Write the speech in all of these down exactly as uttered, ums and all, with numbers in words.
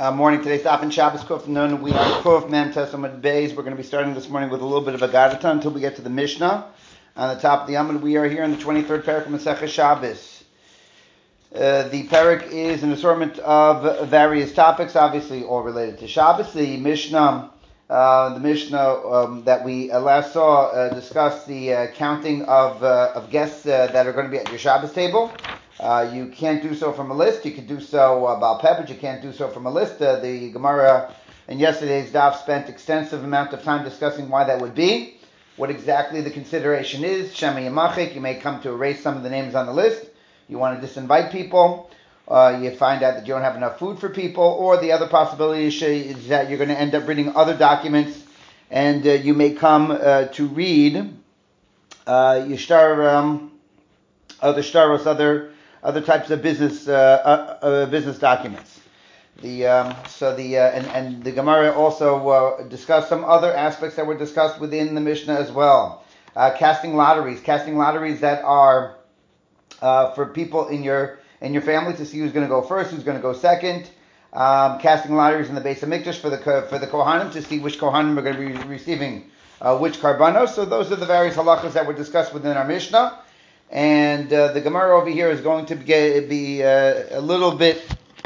Uh, morning. Today's Daf and Shabbos Kuf Nun. We are Kuf Mem Tessamud Beis. We're going to be starting this morning with a little bit of a Gadata until we get to the Mishnah. On the top of the Amud, we are here in the twenty-third parak of Masechah Shabbos. Uh, the parak is an assortment of various topics, obviously all related to Shabbos. The Mishnah, uh, the Mishnah um, that we uh, last saw uh, discussed the uh, counting of uh, of guests uh, that are going to be at your Shabbos table. Uh, you can't do so from a list. You could do so about pep, but you can't do so from a list. Uh, the Gemara in yesterday's daf spent extensive amount of time discussing why that would be, what exactly the consideration is. Shema Yamachik, you may come to erase some of the names on the list. You want to disinvite people. Uh, you find out that you don't have enough food for people, or the other possibility is that you're going to end up reading other documents, and uh, you may come uh, to read uh, Yishtar, um, other shtaros, other other types of business uh, uh, uh, business documents. The um, so the uh, and and the Gemara also uh, discussed some other aspects that were discussed within the Mishnah as well. Uh, casting lotteries, casting lotteries that are uh, for people in your in your family to see who's going to go first, who's going to go second. Um, casting lotteries in the Beis Hamikdash for the for the Kohanim to see which Kohanim are going to be receiving uh, which karbanos. So those are the various halachas that were discussed within our Mishnah. And uh, the Gemara over here is going to be, be uh, a little bit,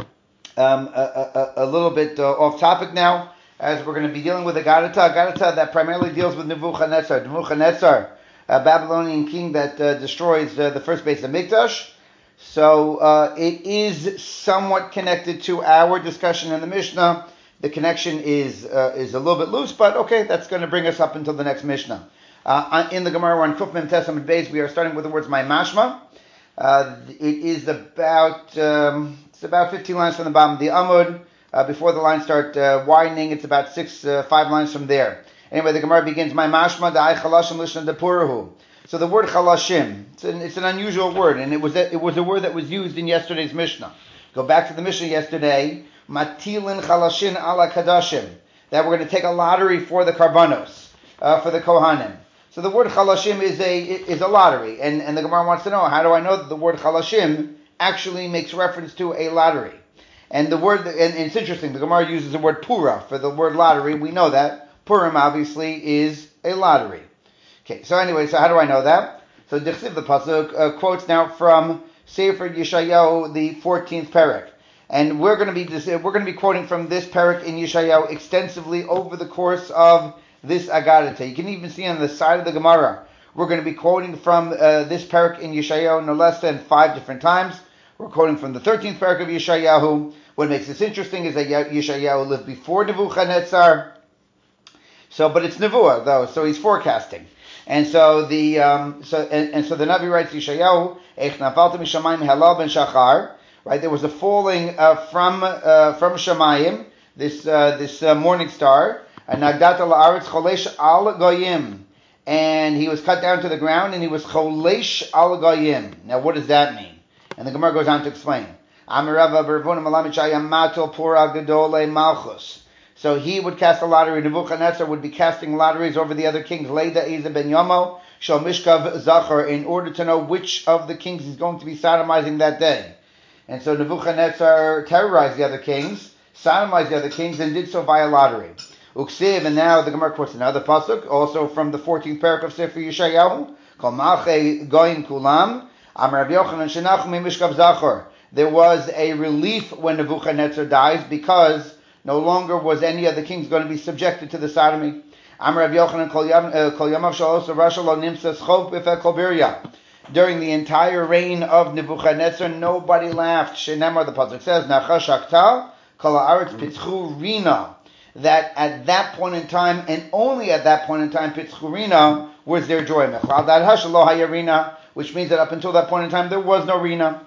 um, a, a, a little bit uh, off topic now, as we're going to be dealing with a Gadata, a Gadata that primarily deals with Nebuchadnezzar, Nebuchadnezzar, a Babylonian king that uh, destroys uh, the first Beis Hamikdash. So uh, it is somewhat connected to our discussion in the Mishnah. The connection is uh, is a little bit loose, but okay, that's going to bring us up until the next Mishnah. Uh, in the Gemara, we're on Kuf Mem Tesam and Beis. We are starting with the words "my mashma." Uh, it is about um, it's about fifteen lines from the bottom of the Amud. Uh, before the lines start uh, widening, it's about six, uh, five lines from there. Anyway, the Gemara begins "my mashma da'ai chalashim lishna depurahu." So the word chalashim, it's an, it's an unusual word, and it was a, it was a word that was used in yesterday's Mishnah. Go back to the Mishnah yesterday. Matilin chalashin ala kadashim. That we're going to take a lottery for the karbanos, uh, for the kohanim. So the word chalashim is a is a lottery, and, and the Gemara wants to know, how do I know that the word chalashim actually makes reference to a lottery? And the word, and it's interesting, the Gemara uses the word pura for the word lottery. We know that Purim obviously is a lottery. Okay, so anyway, so how do I know that? So Dichsiv, the pasuk uh, quotes now from Sefer Yeshayahu, the fourteenth parak, and we're going to be we're going to be quoting from this parak in Yeshayahu extensively over the course of this Agadata. You can even see on the side of the Gemara, we're going to be quoting from uh, this parak in Yeshayahu no less than five different times. We're quoting from the thirteenth parak of Yeshayahu. What makes this interesting is that Yeshayahu lived before Nebuchadnezzar. So, but it's Nevuah though, so he's forecasting. And so the um, so and, and so the Navi writes Yeshayahu, Ech nafalta mishamayim halal ben shachar. Right, there was a falling uh, from uh, from Shamayim, this uh, this uh, morning star. And Nagdata la'aretz cholesh al goyim, and he was cut down to the ground, and he was cholesh al goyim. Now, what does that mean? And the Gemara goes on to explain. Amirava bervunim alamichayam matul pura gadole malchus. So he would cast a lottery. Nebuchadnezzar would be casting lotteries over the other kings. Leida Eza ben Yomo shel mishkav zachar, in order to know which of the kings he's going to be sodomizing that day. And so Nebuchadnezzar terrorized the other kings, sodomized the other kings, and did so via lottery. Uksiv, and now the Gemara quotes another pasuk, also from the fourteenth parak of Sefer Yeshayahu, Kol Malchei Goyim Kulam, Amar Rav Yochanan Shenachum Mishkav Zachor. There was a relief when Nebuchadnezzar dies, because no longer was any of the kings going to be subjected to the sodomy. Amar Rav Yochanan Kol Yamav Shalosa Rasha Lo Nimsa Schop B'Feh Kol Birya. During the entire reign of Nebuchadnezzar, nobody laughed. Shenemar, the pasuk says, Nachash Akta Kol Haaretz Pitzchu Rina. That at that point in time, and only at that point in time, Pitzchurina was their joy. Which means that up until that point in time, there was no Rina.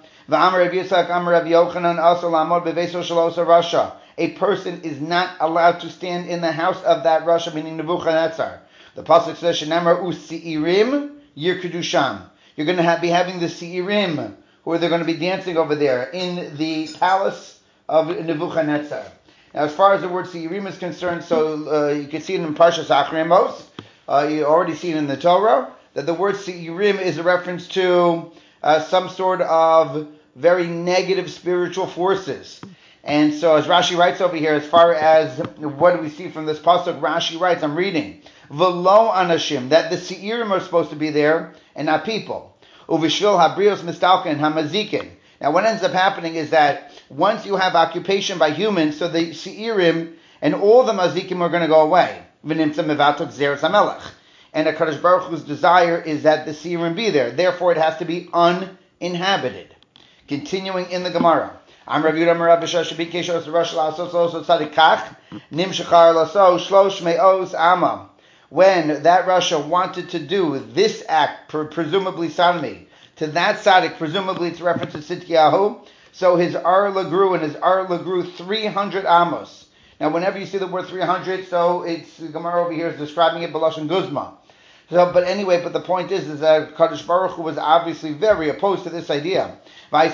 A person is not allowed to stand in the house of that Rasha, meaning Nebuchadnezzar. The pasuk says, "Shenamar u'si'irim yirkedusham." You're going to have, be having the Seirim, who are they're going to be dancing over there in the palace of Nebuchadnezzar. Now, as far as the word Seirim is concerned, so uh, you can see it in Parshas Achremos. Uh, you already see it in the Torah, that the word Seirim is a reference to uh, some sort of very negative spiritual forces. And so as Rashi writes over here, as far as what do we see from this pasuk, Rashi writes, I'm reading, V'lo anashim, that the seirim are supposed to be there and not people. Uvishvil habrios mistalkin hamazikin. Now what ends up happening is that once you have occupation by humans, so the seirim and all the mazikim are going to go away. V'nimtza mevatok zeres hamelech. And a Kadosh Baruch Hu's desire is that the seirim be there. Therefore it has to be uninhabited. Continuing in the Gemara. I'm Rav Yehuda Marav B'Shah Shabik Keshos Rosh Lasos Oso Tzadik Kach Nimshachar Laso Shlosh Me'os Ama. When that Rasha wanted to do this act, presumably sodomy, to that tzaddik, presumably it's reference to Tzidkiyahu, so his arla grew, and his arla grew three hundred amos. Now, whenever you see the word three hundred, so it's the Gemara over here is describing it B'Lashon Guzma. So, but anyway, but the point is, is that Kadosh Baruch Hu was obviously very opposed to this idea. And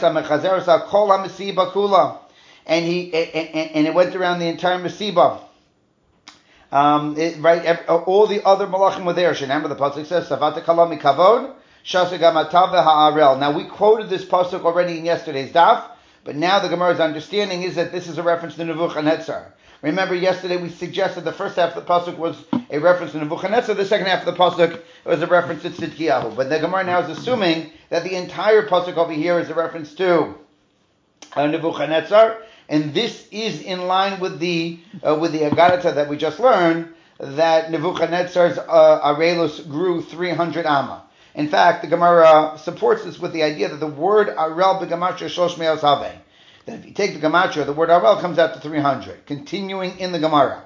he and, and it went around the entire Mesiba. Um, it, right, all the other malachim were there. Remember the pasuk says, "Savata kalami kavod, shasa gamatav ha'arel." Now we quoted this pasuk already in yesterday's daf, but now the Gemara's understanding is that this is a reference to Nebuchadnezzar. Remember, yesterday we suggested the first half of the pasuk was a reference to Nebuchadnezzar. The second half of the pasuk was a reference to Tzidkiyahu. But the Gemara now is assuming that the entire pasuk over here is a reference to uh, Nebuchadnezzar, and this is in line with the uh, with the Agarata that we just learned, that Nebuchadnezzar's uh, Arelus grew three hundred amma. In fact, the Gemara supports this with the idea that the word Arel begamatria shlosh me'os haveh. That if you take the Gematria, the word Arel comes out to three hundred. Continuing in the Gemara.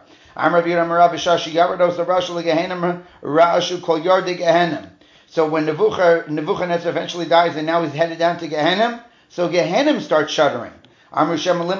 So when Nebuchadnezzar eventually dies and now he's headed down to Gehenna, so Gehenna starts shuddering. And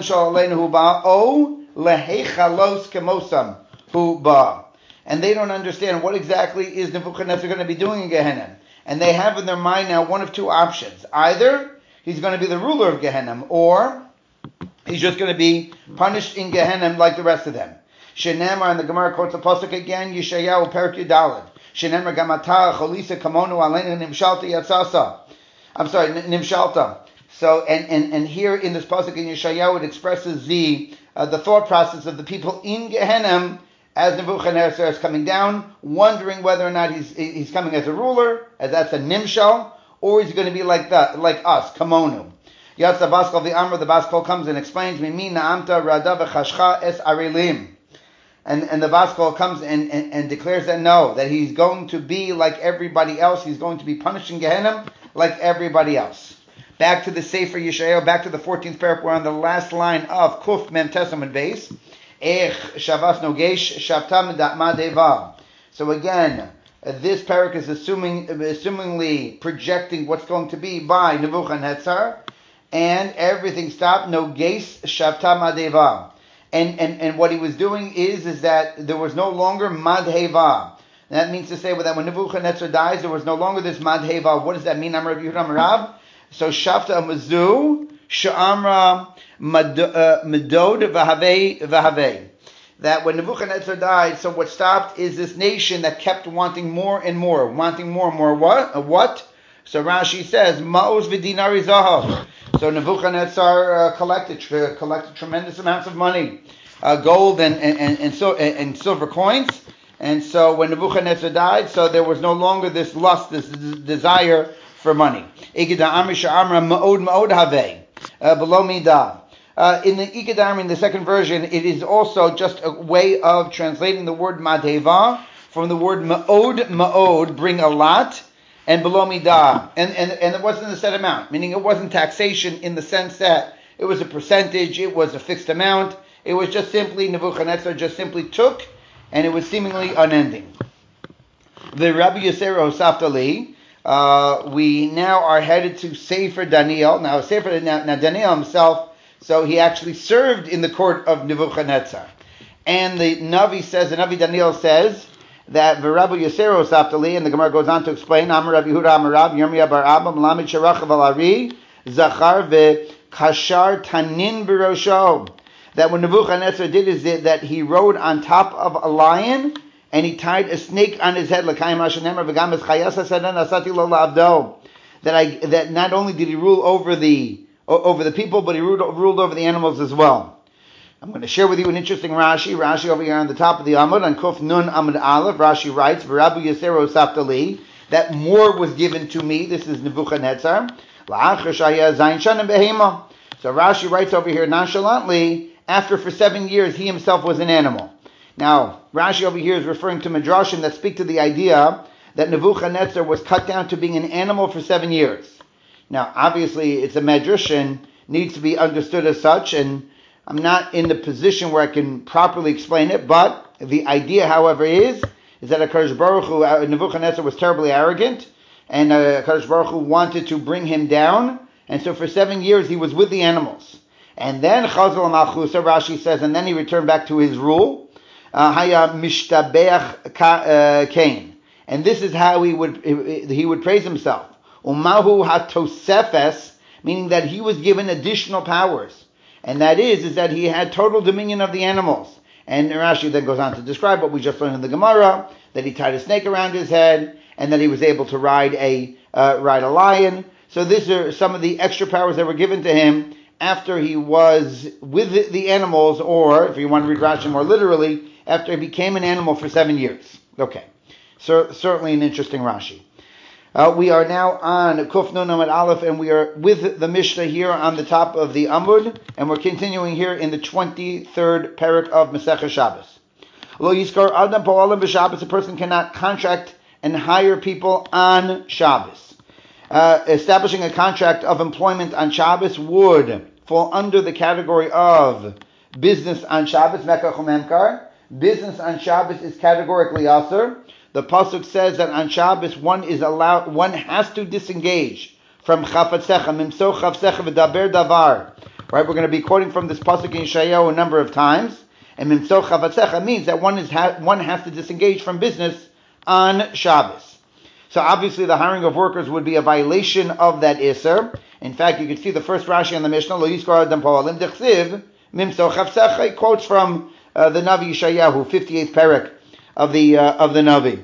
they don't understand what exactly is Nebuchadnezzar going to be doing in Gehenna. And they have in their mind now one of two options. Either he's going to be the ruler of Gehenna, or he's just going to be punished in Gehenna like the rest of them. Shenemar, and the Gemara quotes the pasuk again, Yeshayahu Perik Yudalad. Shenemar Gamata Cholisa Kamonu Aleinu Nimshalta Yatsasa. I'm sorry, Nimshalta. So, and, and, and here in this pasuk in Yeshayahu, it expresses the uh, the thought process of the people in Gehenna as Nebuchadnezzar is coming down, wondering whether or not he's he's coming as a ruler, as that's a Nimshal, or he's going to be like that, like us, Kamonu. Yatsa Baskal the Amr, the Baskal comes and explains, Mimi Naamta Rada v'chashcha es arelim. And and the Baskal comes and, and, and declares that no, that he's going to be like everybody else. He's going to be punished in Gehenna like everybody else. Back to the Sefer Yeshayahu, back to the fourteenth paragraph. We're on the last line of Kuf Mem Testament base. Ech Shavas Nogesh Shavtam Datma Deva. So again, this parak is assuming, assumingly projecting what's going to be by Nebuchadnezzar, and everything stopped. Nogesh Shavtam Adeva. And, and and what he was doing is is that there was no longer madheva. That means to say that when Nebuchadnezzar dies, there was no longer this madheva. What does that mean? Amar Rav Yehuda Marav. So shafta amazu sha'amra medod v'havei v'havei. That when Nebuchadnezzar died, so what stopped is this nation that kept wanting more and more, wanting more and more. What? What? So Rashi says ma'oz v'dinari zahav. So Nebuchadnezzar uh, collected uh, collected tremendous amounts of money, uh, gold and and and, and, so, and and silver coins. And so when Nebuchadnezzar died, so there was no longer this lust, this desire for money. Uh, in the Ikedarmi, in the second version, it is also just a way of translating the word madheva from the word ma'od, ma'od, bring a lot, and below midah. And, and, and it wasn't a set amount, meaning it wasn't taxation in the sense that it was a percentage, it was a fixed amount. It was just simply, Nebuchadnezzar just simply took, and it was seemingly unending. The Rabbi Yisero Saftali, uh, we now are headed to Sefer Daniel. Now, Sefer now, now Daniel himself, so he actually served in the court of Nebuchadnezzar. And the Navi says, the Navi Daniel says, that Rabbi Yisero Saftali, and the Gemara goes on to explain, Amar Rabbi Yehuda Amar Rab, Yirmiyah bar Abba, Melamed Sherachav al Ari, Zachar ve'kashar tanin b'rosho. That when Nebuchadnezzar did is that he rode on top of a lion, and he tied a snake on his head, that I that not only did he rule over the over the people, but he ruled, ruled over the animals as well. I'm going to share with you an interesting Rashi. Rashi over here on the top of the Amud, on Kuf Nun Amud Aleph, Rashi writes, V'Rabu Yisero Saftali, that more was given to me. This is Nebuchadnezzar. La'achar Shaya Zayin Shanim Behema. So Rashi writes over here nonchalantly, after for seven years he himself was an animal. Now, Rashi over here is referring to Midrashim that speak to the idea that Nebuchadnezzar was cut down to being an animal for seven years. Now, obviously, it's a Midrash and needs to be understood as such, and I'm not in the position where I can properly explain it, but the idea, however, is, is that HaKadosh Baruch Hu, uh, Nebuchadnezzar was terribly arrogant, and uh, HaKadosh Baruch Hu wanted to bring him down, and so for seven years he was with the animals. And then, Chazal Malchusa, Rashi says, and then he returned back to his rule, Haya Mishtabeach Cain. And this is how he would he would praise himself. Umahu hatosefes, meaning that he was given additional powers. And that is, is that he had total dominion of the animals. And Rashi then goes on to describe what we just learned in the Gemara, that he tied a snake around his head, and that he was able to ride a uh, ride a lion. So these are some of the extra powers that were given to him after he was with the animals, or, if you want to read Rashi more literally, after he became an animal for seven years. Okay, so certainly an interesting Rashi. Uh, we are now on Kuf Nun Amud Aleph, and we are with the Mishnah here on the top of the Amud, and we're continuing here in the twenty-third parak of Masechah Shabbos. Lo Yizkar Adam Po'alim b'Shabbos, a person cannot contract and hire people on Shabbos. Uh, establishing a contract of employment on Shabbos would fall under the category of business on Shabbos, Mekach u'Memkar. Business on Shabbos is categorically asur. The pasuk says that on Shabbos one is allowed, one has to disengage from chafatzecha, mimso chavsecha v'daber davar. Right, we're going to be quoting from this pasuk in Yeshayahu a number of times, and mimso chafatzecha means that one is ha- one has to disengage from business on Shabbos. So obviously the hiring of workers would be a violation of that iser. In fact, you can see the first Rashi on the Mishnah, Lo Yizkar Adam Po'alim Dechsiv Mimso Chavsecha. He quotes from uh, the Navi Yeshayahu, fifty-eighth parak of the uh, of the Navi.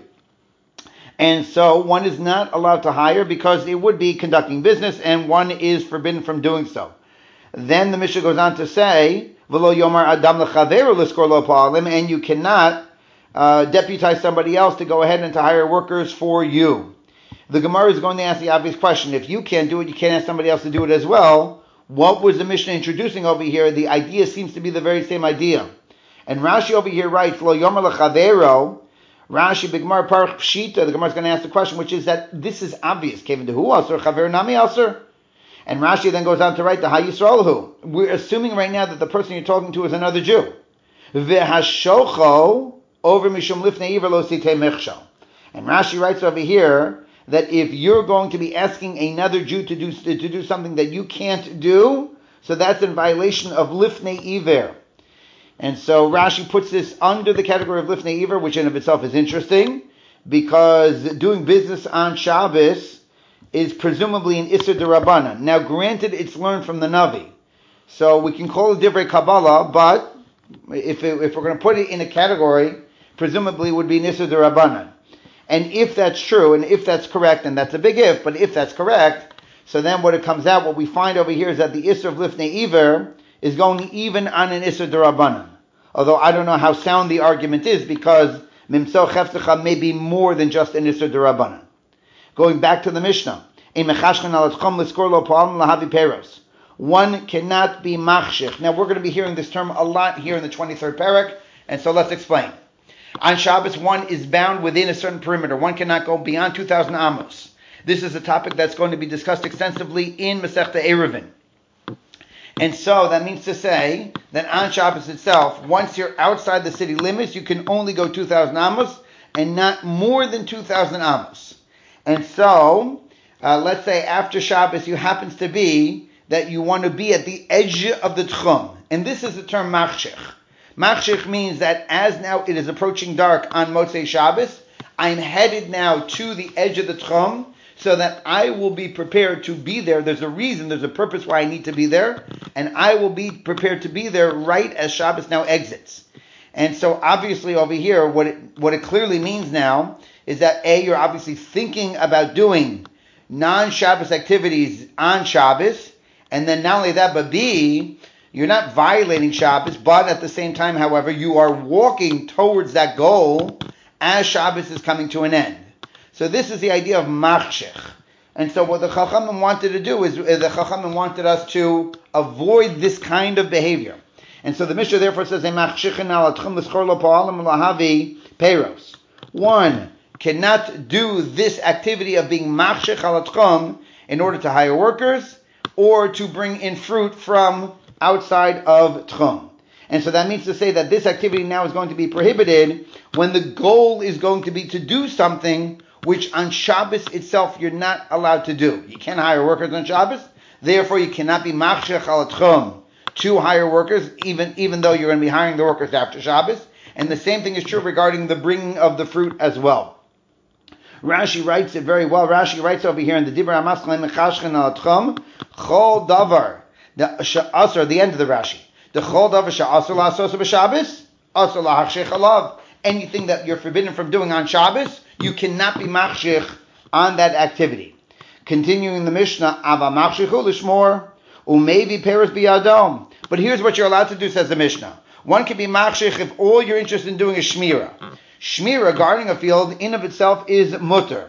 And so one is not allowed to hire because it would be conducting business, and one is forbidden from doing so. Then the Mishnah goes on to say, V'lo Yomar Adam L'Chaveru L'Skor Lo Po'alim, and you cannot uh, deputize somebody else to go ahead and to hire workers for you. The Gemara is going to ask the obvious question: if you can't do it, you can't ask somebody else to do it as well. What was the Mishnah introducing over here? The idea seems to be the very same idea. And Rashi over here writes, Lo Yomar L'Chaveru. Rashi, B'Gemara Parach Pshita, the Gemara is going to ask the question, which is that this is obvious. Kevin Dehu Asur, Chaver Nami Asur. And Rashi then goes on to write the Ha Yisrael Hu. We're assuming right now that the person you're talking to is another Jew. V'hashocho over Mishum Lifnei Iver Lo Sitei Mechshal. And Rashi writes over here that if you're going to be asking another Jew to do to do something that you can't do, so that's in violation of Lifnei Iver. And so Rashi puts this under the category of Lifnei Iver, which in of itself is interesting, because doing business on Shabbos is presumably an Isser D'Rabbanan. Now granted, it's learned from the Navi, so we can call it Divrei Kabbalah, but if it, if we're going to put it in a category, presumably it would be an Isser D'Rabbanan. And if that's true, and if that's correct, and that's a big if, but if that's correct, so then what it comes out, what we find over here is that the Isser of Lifnei Iver is going even on an Isser D'Rabbanan. Although I don't know how sound the argument is, because Mimso Chefzecha may be more than just an Isser D'Rabbanan. Going back to the Mishnah, one cannot be machshich. Now we're going to be hearing this term a lot here in the twenty-third parak, and so let's explain. On Shabbos, one is bound within a certain perimeter. One cannot go beyond two thousand amos. This is a topic that's going to be discussed extensively in Masechta Eruvin. And so that means to say that on Shabbos itself, once you're outside the city limits, you can only go two thousand amos and not more than two thousand amos. And so, uh, let's say after Shabbos, you happens to be that you want to be at the edge of the tchum. And this is the term machshich. Machshich means that as now it is approaching dark on Motzei Shabbos, I'm headed now to the edge of the tchum, so that I will be prepared to be there. There's a reason, there's a purpose why I need to be there, and I will be prepared to be there right as Shabbos now exits. And so obviously over here, what it, what it clearly means now is that A, you're obviously thinking about doing non-Shabbos activities on Shabbos, And then not only that, but B, you're not violating Shabbos, but at the same time, however, you are walking towards that goal as Shabbos is coming to an end. So this is the idea of machshech. And so what the Chachamim wanted to do is, is the Chachamim wanted us to avoid this kind of behavior. And so the Mishnah therefore says, one cannot do this activity of being machshech al atchum in order to hire workers or to bring in fruit from outside of tchum. And so that means to say that this activity now is going to be prohibited when the goal is going to be to do something which on Shabbos itself you're not allowed to do. You can't hire workers on Shabbos, therefore you cannot be machshech al atchum to hire workers, even, even though you're going to be hiring the workers after Shabbos. And the same thing is true regarding the bringing of the fruit as well. Rashi writes it very well. Rashi writes over here in the Dibra HaMaschal Mechashchen al atchum, chol davar, the sha'asar, the end of the Rashi. The chol davar sha'asar la'asos b'Shabbos, asar la'hachshech alav. Anything that you're forbidden from doing on Shabbos, you cannot be machshich on that activity. Continuing the Mishnah, ava machshichu l'shmor, umevi peres biyadom. But here's what you're allowed to do, says the Mishnah. One can be machshich if all you're interested in doing is shmira. Shmira, guarding a field, in of itself is mutter.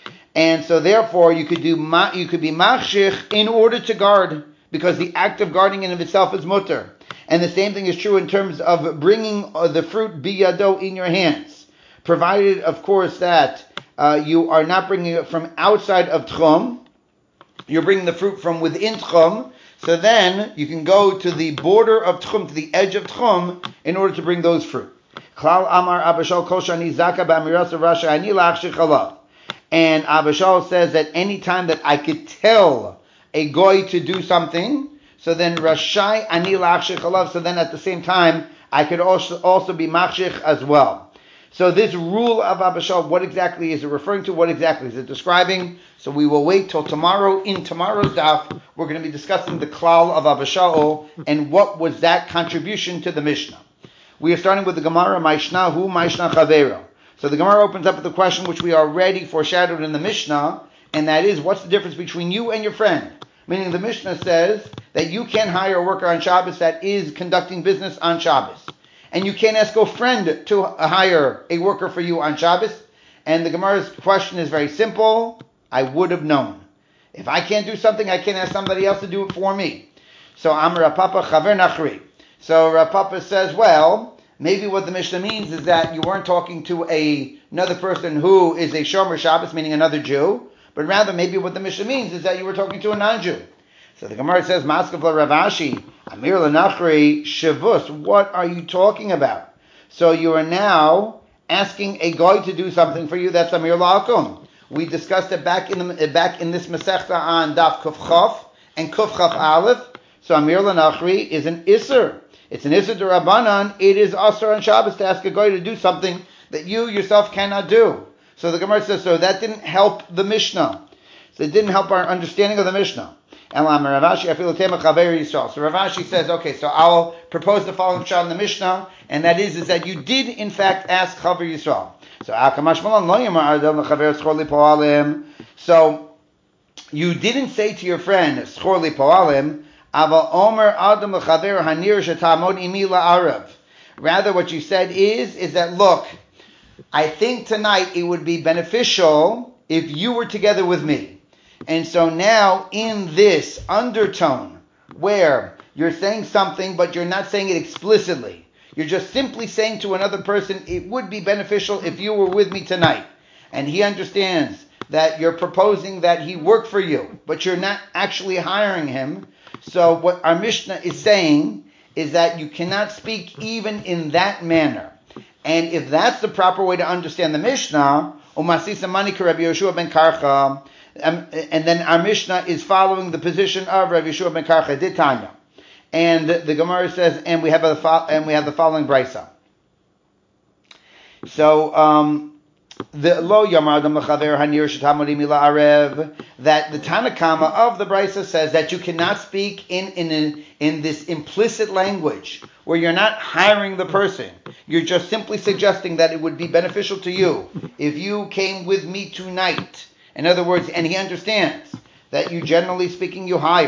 And so therefore you could do ma, you could be machshich in order to guard, because the act of guarding in of itself is mutter. And the same thing is true in terms of bringing the fruit biyado in your hands, provided, of course, that uh, you are not bringing it from outside of tchum. You're bringing the fruit from within tchum. So then you can go to the border of tchum, to the edge of tchum, in order to bring those fruit. Klal Amar Abishal Koshani Zaka B'Amiras of Rasha Ani Lachshich Halav. And Abishal says that any time that I could tell a goy to do something, so then Rashai Ani Lachshich Halav, so then at the same time I could also also be machshich as well. So this rule of Abishal, what exactly is it referring to? What exactly is it describing? So we will wait till tomorrow. In tomorrow's daf, we're going to be discussing the klal of Abishal and what was that contribution to the Mishnah. We are starting with the Gemara, Maishna hu Maishna Chavero. So the Gemara opens up with the question which we already foreshadowed in the Mishnah, and that is, what's the difference between you and your friend? Meaning the Mishnah says that you can hire a worker on Shabbos that is conducting business on Shabbos. And you can't ask a friend to hire a worker for you on Shabbos. And the Gemara's question is very simple. I would have known. If I can't do something, I can't ask somebody else to do it for me. So Amar Rav Papa Chaver Nachri. So Rav Papa says, well, maybe what the Mishnah means is that you weren't talking to a, another person who is a Shomer Shabbos, meaning another Jew, but rather maybe what the Mishnah means is that you were talking to a non-Jew. So the Gemara says, Maskav la Rav Ashi, Amir Lanachri Shavus, what are you talking about? So you are now asking a guy to do something for you, that's Amir La'akum. We discussed it back in the, back in this Masechta on Daf Kuf Chaf and Kuf Chaf Aleph. So Amir Lanachri is an Isser. It's an Isser D'Rabbanan. It is Asr on Shabbos to ask a guy to do something that you yourself cannot do. So the Gemara says, so that didn't help the Mishnah. So it didn't help our understanding of the Mishnah. So Rav Ashi says, okay, so I'll propose the following shot in the Mishnah, and that is, is that you did in fact ask Chaver Yisrael. So you didn't say to your friend, Schor li poalim, aval omer adam l'chaver hanir shetamod imi la'arav. Rather, what you said is, is that, look, I think tonight it would be beneficial if you were together with me. And so now in this undertone where you're saying something but you're not saying it explicitly, you're just simply saying to another person, it would be beneficial if you were with me tonight. And he understands that you're proposing that he work for you, but you're not actually hiring him. So what our Mishnah is saying is that you cannot speak even in that manner. And if that's the proper way to understand the Mishnah, Umasisa Manika Rabbi Yeshua ben Karcha, Um, and then our Mishnah is following the position of Rav Yeshua ben Karcha Ditanya, and the, the Gemara says, and we have a and we have the following brisa. So um, the lo Yamar Adam L'Chaver Hanir Shetamodi Mila Arev, that the Tanakama of the brisa says that you cannot speak in in in, in this implicit language where you're not hiring the person. You're just simply suggesting that it would be beneficial to you if you came with me tonight. In other words, and he understands that you, generally speaking, you hire.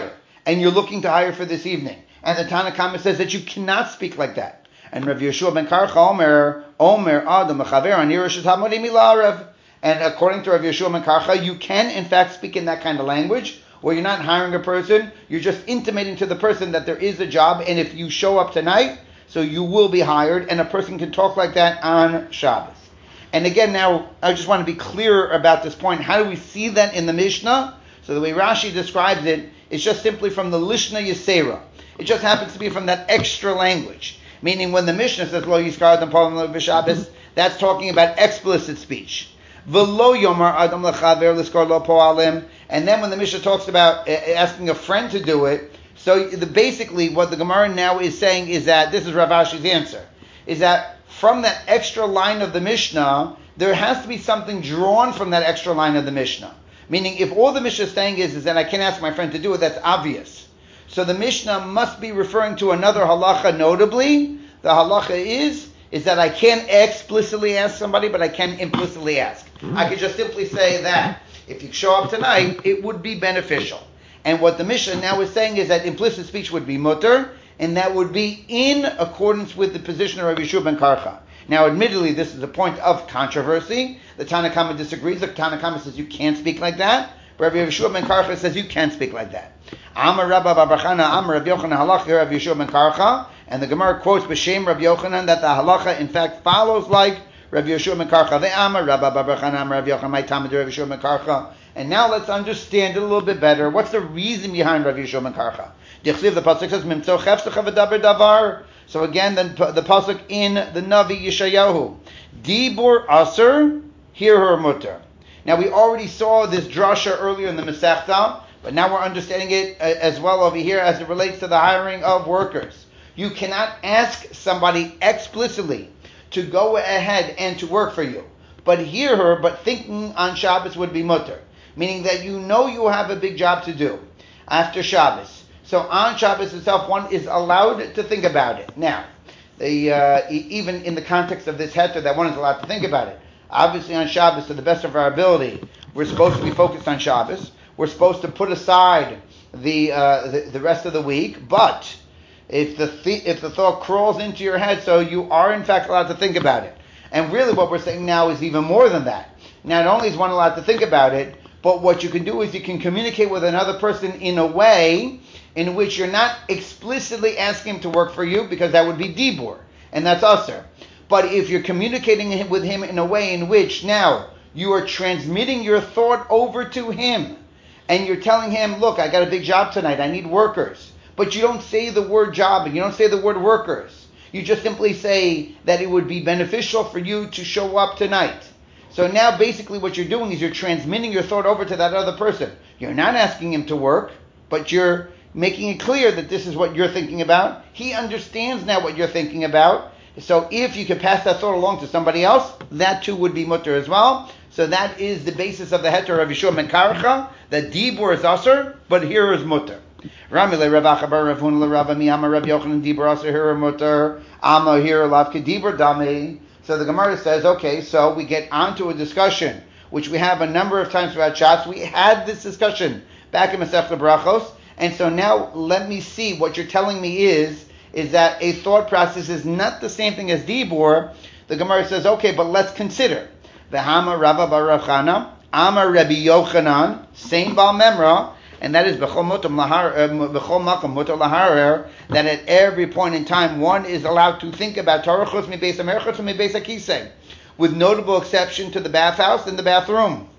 and you're looking to hire for this evening. And the Tanna Kama says that you cannot speak like that. And Rav Yeshua ben Karcha Omer, Omer Adam Mechaver Anira Shetamodi Milarav. And according to Rav Yeshua ben Karcha, you can in fact speak in that kind of language, where you're not hiring a person, you're just intimating to the person that there is a job, and if you show up tonight, so you will be hired, and a person can talk like that on Shabbos. And again, now, I just want to be clear about this point. How do we see that in the Mishnah? So the way Rashi describes it, it's just simply from the Lishna Yisera. It just happens to be from that extra language. Meaning when the Mishnah says, Lo Yizkar Adam Po'alim B'Shabbos, that's talking about explicit speech. V'lo Yomar Adam L'Chaver L'Skar Lo Po'alim. And then when the Mishnah talks about asking a friend to do it, so the, basically what the Gemara now is saying is that, this is Rav Ashi's answer, is that from that extra line of the Mishnah, there has to be something drawn from that extra line of the Mishnah. Meaning, if all the Mishnah is saying is, is that I can't ask my friend to do it, that's obvious. So the Mishnah must be referring to another halacha. Notably, the halacha is, is that I can't explicitly ask somebody, but I can implicitly ask. I could just simply say that if you show up tonight, it would be beneficial. And what the Mishnah now is saying is that implicit speech would be mutter, and that would be in accordance with the position of Rav Yeshua ben Karcha. Now, admittedly, this is a point of controversy. The Tanna Kama disagrees. The Tanna Kama says you can't speak like that. But Rav Yeshua ben Karcha says you can speak like that. Amar Rabba Bar Chana, Amar Rav Yochanan Halach, Rav Yeshua ben Karcha. And the Gemara quotes B'Shem Rav Yochanan that the halacha in fact follows like Rav Yeshua ben Karcha. Ve'amar Rabba Bar Chana, Amar Rav Yochanan, my Talmud Rav Yeshua ben Karcha. And now let's understand it a little bit better. What's the reason behind Rav Yeshua ben Karcha? The pasuk says Mimtzo Chefsecha V'Daber Davar. So again, the, the pasuk in the Navi Yeshayahu, Dibur Aser, hear her mutter. Now we already saw this drasha earlier in the Masechta, but now we're understanding it as well over here as it relates to the hiring of workers. You cannot ask somebody explicitly to go ahead and to work for you, but hear her, but thinking on Shabbos would be mutter, meaning that you know you have a big job to do after Shabbos. So on Shabbos itself, one is allowed to think about it. Now, the, uh, even in the context of this heter, that one is allowed to think about it. Obviously on Shabbos, to the best of our ability, we're supposed to be focused on Shabbos. We're supposed to put aside the uh, the, the rest of the week. But if the th- if the thought crawls into your head, so you are in fact allowed to think about it. And really what we're saying now is even more than that. Not only is one allowed to think about it, but what you can do is you can communicate with another person in a way in which you're not explicitly asking him to work for you, because that would be dibur, and that's usher. But if you're communicating with him in a way in which now you are transmitting your thought over to him, and you're telling him, look, I got a big job tonight, I need workers. But you don't say the word job, and you don't say the word workers. You just simply say that it would be beneficial for you to show up tonight. So now basically what you're doing is you're transmitting your thought over to that other person. You're not asking him to work, but you're making it clear that this is what you're thinking about. He understands now what you're thinking about. So if you could pass that thought along to somebody else, that too would be mutter as well. So that is the basis of the heter of Yeshua ben Karcha, that dibur is aser, but here is mutter. Ramile Rav Achabar Rav Huna Rav Amiyama Rav Yochanan dibur aser here mutter Ama here lav kedibur dami. So the Gemara says, okay, so we get onto a discussion which we have a number of times about shots. We had this discussion back in Masechta Brachos. And so now let me see, what you're telling me is, is that a thought process is not the same thing as dibur. The Gemara says, okay, but let's consider. V'hama Rabba bar Rav Chana, Amar Rabbi Yochanan, same Baal Memra, and that is b'chol makom mutar laharer, that at every point in time one is allowed to think about Torah chutz mi beis hamer chutz mi beis hakisei, with notable exception to the bathhouse and the bathroom.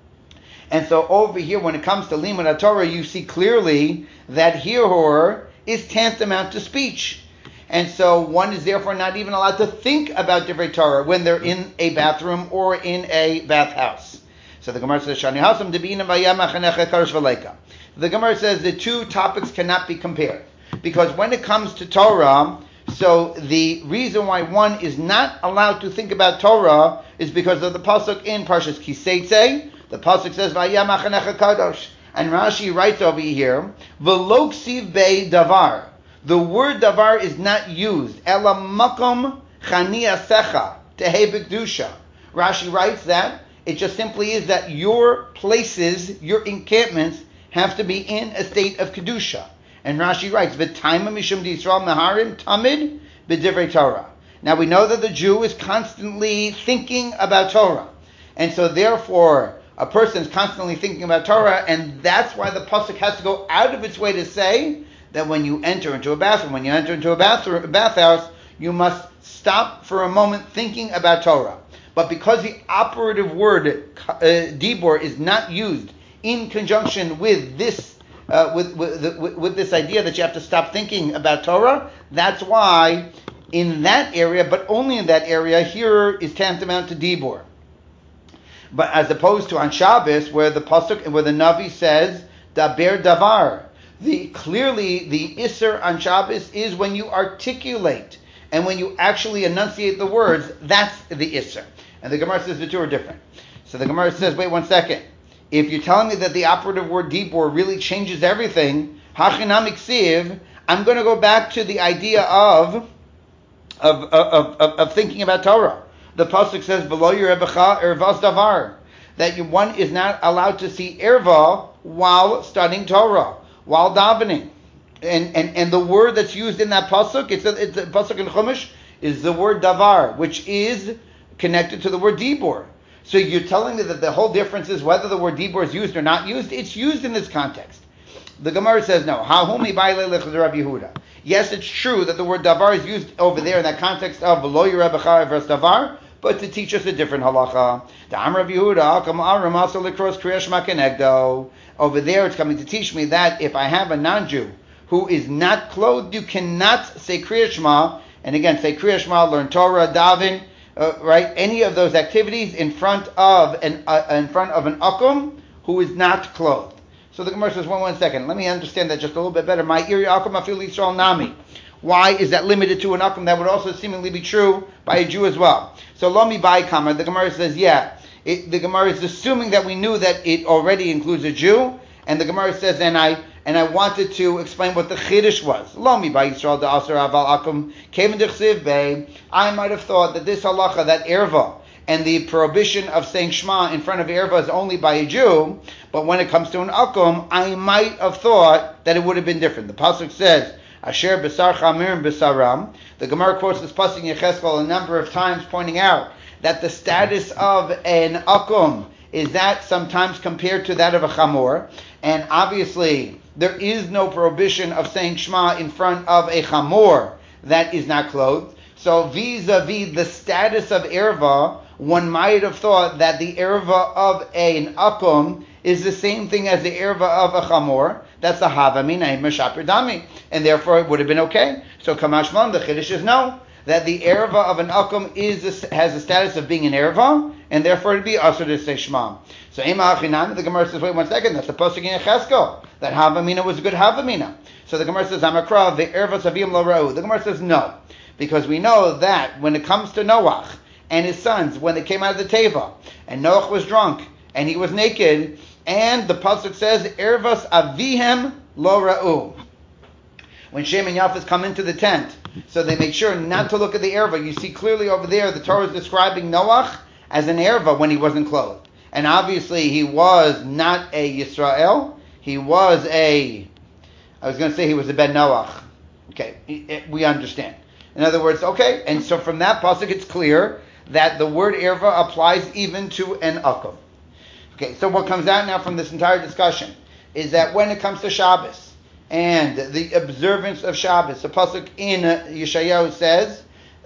And so over here, when it comes to Limud Torah, you see clearly that hirur is tantamount to speech. And so one is therefore not even allowed to think about Divrei Torah when they're in a bathroom or in a bathhouse. So the Gemara says, Shani Hasam Debina Vayamachanecha Kadosh V'Leika. The Gemara says the two topics cannot be compared. Because when it comes to Torah, so the reason why one is not allowed to think about Torah is because of the pasuk in Parshas Kiseitze. The pasuk says, Vayamachanecha Kadosh. And Rashi writes over here, V'lo ksiv bei davar. The word davar is not used. Ela makom chani asecha tehei b'kedusha. Rashi writes that it just simply is that your places, your encampments, have to be in a state of kedusha. And Rashi writes, V'taima mishum d'Yisrael meharim tamid b'divrei Torah. Now we know that the Jew is constantly thinking about Torah. And so therefore, a person is constantly thinking about Torah, and that's why the pasuk has to go out of its way to say that when you enter into a bathroom, when you enter into a bathroom, a bathhouse, you must stop for a moment thinking about Torah. But because the operative word uh, dibor is not used in conjunction with this uh, with with, the, with with this idea that you have to stop thinking about Torah, that's why in that area, but only in that area, here is tantamount to dibor. But as opposed to on Shabbos, where the pasuk, where the Navi says daber davar, the clearly the isser on Shabbos is when you articulate and when you actually enunciate the words. That's the isser. And the Gemara says the two are different. So the Gemara says, wait one second. If you're telling me that the operative word dibor really changes everything, hachinam iksiv, I'm going to go back to the idea of of of of, of thinking about Torah. The pasuk says, "V'lo yirebecha ervas davar," that you, one is not allowed to see erva while studying Torah, while davening. And and and the word that's used in that pasuk, it's a, it's a pasuk in Chumash, is the word davar, which is connected to the word dibor. So you're telling me that the whole difference is whether the word dibor is used or not used? It's used in this context. The Gemara says no. Hahumi baile lechad Yehuda. Yes, it's true that the word davar is used over there in that context of v'lo yirebecha ervas davar, but to teach us a different halacha. The Amar of Yehuda, Kam Aram also likros Kriya Shema kenegdo. Over there, it's coming to teach me that if I have a non-Jew who is not clothed, you cannot say Kriya Shema. And again, say Kriya Shema, learn Torah, daven, uh, right? Any of those activities in front of an uh, in front of an akum who is not clothed. So the Gemara says, one one second. Let me understand that just a little bit better. My iri akum afil Yisrael nami. Why is that limited to an akum? That would also seemingly be true by a Jew as well. So lomi bai kama. The Gemara says, yeah. It, the Gemara is assuming that we knew that it already includes a Jew, and the Gemara says, and I and I wanted to explain what the chiddush was. Lomi bai Yisrael da aser aval akum kevin dechsiv bei. I might have thought that this halacha, that erva, and the prohibition of saying Shema in front of erva is only by a Jew, but when it comes to an akum, I might have thought that it would have been different. The pasuk says, Asher besar chamir besaram. The Gemara quotes this pasuk in Yecheskel a number of times, pointing out that the status of an akum is that sometimes compared to that of a chamor, and obviously there is no prohibition of saying Shema in front of a chamor that is not clothed. So vis-a-vis the status of erva, one might have thought that the erva of an akum is the same thing as the erva of a chamor. That's the havamina mashaper dami, and therefore it would have been okay. So kamashman, the chiddush is no, that the erva of an akum is a, has the status of being an erva, and therefore it'd be asur to say shema. So ema achinam, the Gemara says, wait one second, that's the pasuk in Yecheskel, that havamina was a good havamina. So the Gemara says, amakra the erva savim lo ra'u. The Gemara says no, because we know that when it comes to Noach and his sons, when they came out of the teva, and Noach was drunk and he was naked, and the pasuk says, ervas avihem lo ra'u. When Shem and Yafet come into the tent, so they make sure not to look at the erva. You see clearly over there, the Torah is describing Noach as an erva when he wasn't clothed. And obviously he was not a Yisrael. He was a, I was going to say he was a Ben Noach. Okay, we understand. In other words, okay, and so from that pasuk it's clear that the word erva applies even to an akum. Okay, so what comes out now from this entire discussion is that when it comes to Shabbos and the observance of Shabbos, the pasuk in Yeshayahu says